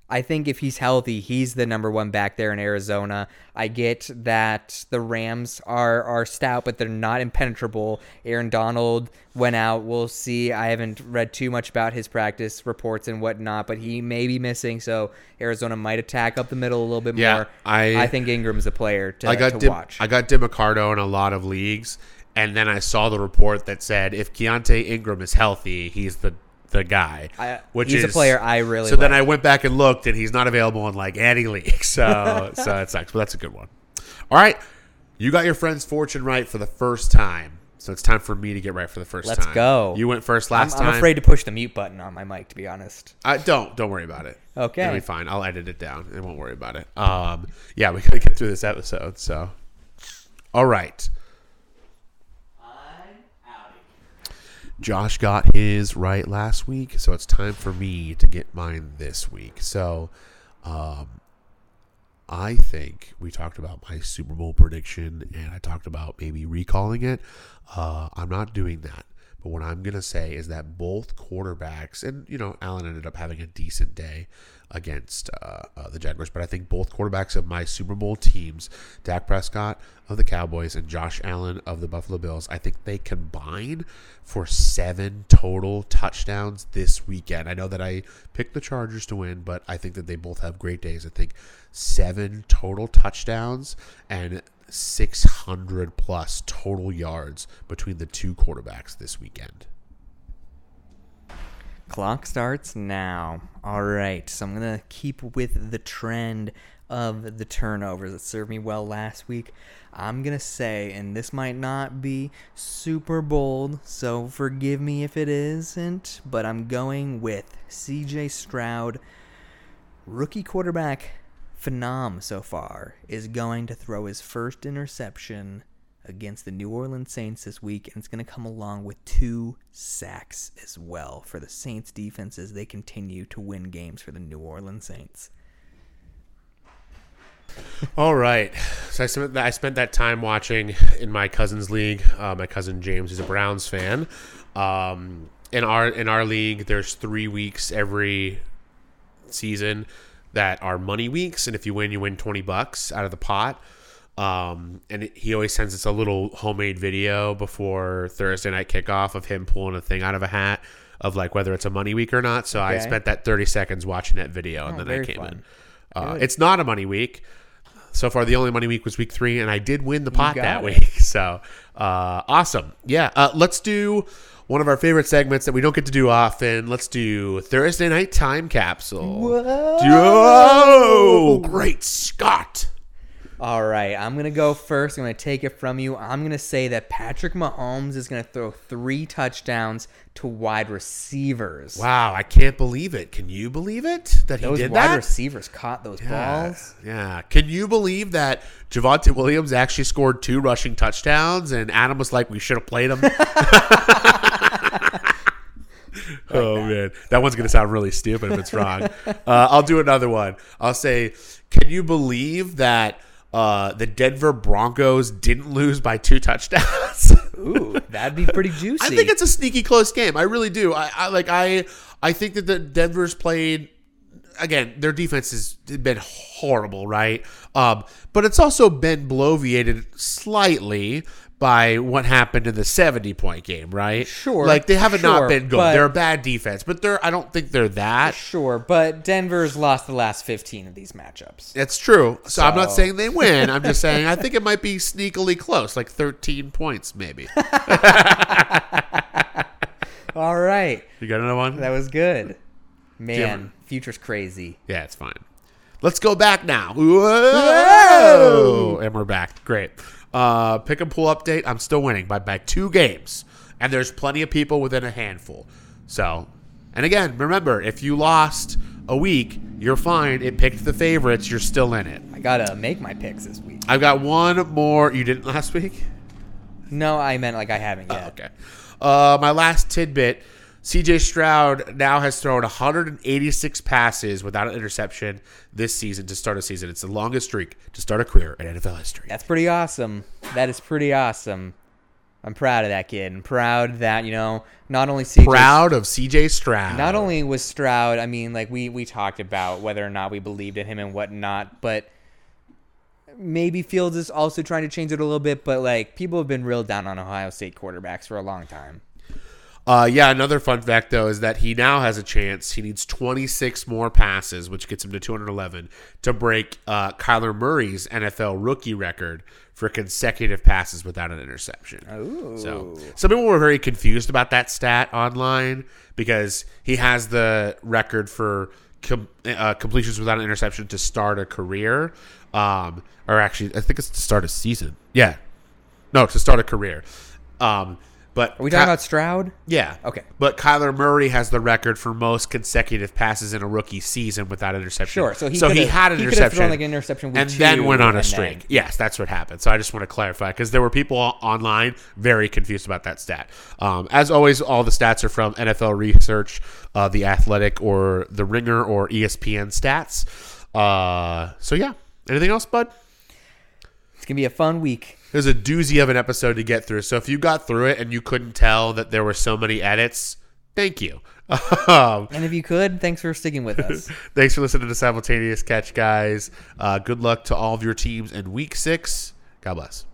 I think if he's healthy, he's the number one back there in Arizona. I get that the Rams are stout, but they're not impenetrable. Aaron Donald went out. We'll see. I haven't read too much about his practice reports and whatnot, but he may be missing, so Arizona might attack up the middle a little bit more. I think Ingram's a player to watch. I got DeMarcado in a lot of leagues, and then I saw the report that said if Keontae Ingram is healthy, he's the guy. He's a player I really So like. then I went back and looked, and he's not available in like any league. So it sucks, but that's a good one. All right. You got your friend's fortune right for the first time. So it's time for me to get right for the first time. Let's go. You went first last time. I'm afraid to push the mute button on my mic, to be honest. Don't worry about it. Okay. It'll be fine. I'll edit it down. I won't worry about it. Yeah, we got to get through this episode. So, all right. Josh got his right last week, so it's time for me to get mine this week. So, I think we talked about my Super Bowl prediction, and I talked about maybe recalling it. I'm not doing that. But what I'm going to say is that both quarterbacks, and, Allen ended up having a decent day against the Jaguars, but I think both quarterbacks of my Super Bowl teams, Dak Prescott of the Cowboys and Josh Allen of the Buffalo Bills, I think they combine for 7 total touchdowns this weekend. I know that I picked the Chargers to win, but I think that they both have great days. I think 7 total touchdowns and 600 plus total yards between the two quarterbacks this weekend. Clock starts now. All right, so I'm going to keep with the trend of the turnovers that served me well last week. I'm going to say, and this might not be super bold, so forgive me if it isn't, but I'm going with CJ Stroud, rookie quarterback phenom so far, is going to throw his first interception against the New Orleans Saints this week, and it's going to come along with 2 sacks as well for the Saints defense as they continue to win games for the New Orleans Saints. All right. So I spent that time watching in my cousin's league. My cousin James is a Browns fan. In our league, there's 3 weeks every season that are money weeks, and if you win $20 out of the pot. And he always sends us a little homemade video before Thursday night kickoff of him pulling a thing out of a hat of like whether it's a money week or not. So I spent that 30 seconds watching that video, and then I came in. It's not a money week. So far, the only money week was week 3, and I did win the pot that week. So awesome. Yeah. Let's do one of our favorite segments that we don't get to do often. Let's do Thursday Night Time Capsule. Whoa! Great Scott. All right, I'm going to go first. I'm going to take it from you. I'm going to say that Patrick Mahomes is going to throw 3 touchdowns to wide receivers. Wow, I can't believe it. Can you believe it that he did that? Those wide receivers caught those balls. Yeah. Can you believe that Javonte Williams actually scored 2 rushing touchdowns, and Adam was like, we should have played him? Oh, man. That one's going to sound really stupid if it's wrong. I'll do another one. I'll say, can you believe that the Denver Broncos didn't lose by 2 touchdowns? Ooh, that'd be pretty juicy. I think it's a sneaky close game. I really do. I think that the Denver's played. Again, their defense has been horrible, right? But it's also been bloviated slightly by what happened in the 70-point game, right? Sure. Like, they haven't not been good. They're a bad defense, but I don't think they're that. Sure, but Denver's lost the last 15 of these matchups. That's true. So I'm not saying they win. I'm just saying I think it might be sneakily close, like 13 points maybe. All right. You got another one? That was good. Man, future's crazy. Yeah, it's fine. Let's go back now. Whoa! And we're back. Great. Pick and pull update. I'm still winning by 2 games. And there's plenty of people within a handful. So, and again, remember, if you lost a week, you're fine. It picked the favorites. You're still in it. I got to make my picks this week. I've got one more. You didn't last week? No, I meant like I haven't yet. Oh, okay. My last tidbit. CJ Stroud now has thrown 186 passes without an interception this season to start a season. It's the longest streak to start a career in NFL history. That's pretty awesome. That is pretty awesome. I'm proud of that kid. I'm proud that, not only CJ... Proud of CJ Stroud. Not only was Stroud, I mean, like, we talked about whether or not we believed in him and whatnot, but maybe Fields is also trying to change it a little bit, but, like, people have been real down on Ohio State quarterbacks for a long time. Another fun fact, though, is that he now has a chance. He needs 26 more passes, which gets him to 211, to break Kyler Murray's NFL rookie record for consecutive passes without an interception. Ooh. So some people were very confused about that stat online because he has the record for completions without an interception to start a career. Or actually, I think it's to start a season. Yeah. No, to start a career. But are we talking about Stroud? Yeah. Okay. But Kyler Murray has the record for most consecutive passes in a rookie season without interception. Sure. So he had an interception. Thrown like an interception with and two, then went on a streak. Then... Yes, that's what happened. So I just want to clarify because there were people online very confused about that stat. As always, all the stats are from NFL Research, The Athletic, or The Ringer, or ESPN stats. So yeah. Anything else, bud? It's going to be a fun week. It was a doozy of an episode to get through. So if you got through it and you couldn't tell that there were so many edits, thank you. And if you could, thanks for sticking with us. Thanks for listening to Simultaneous Catch, guys. Good luck to all of your teams in Week 6. God bless.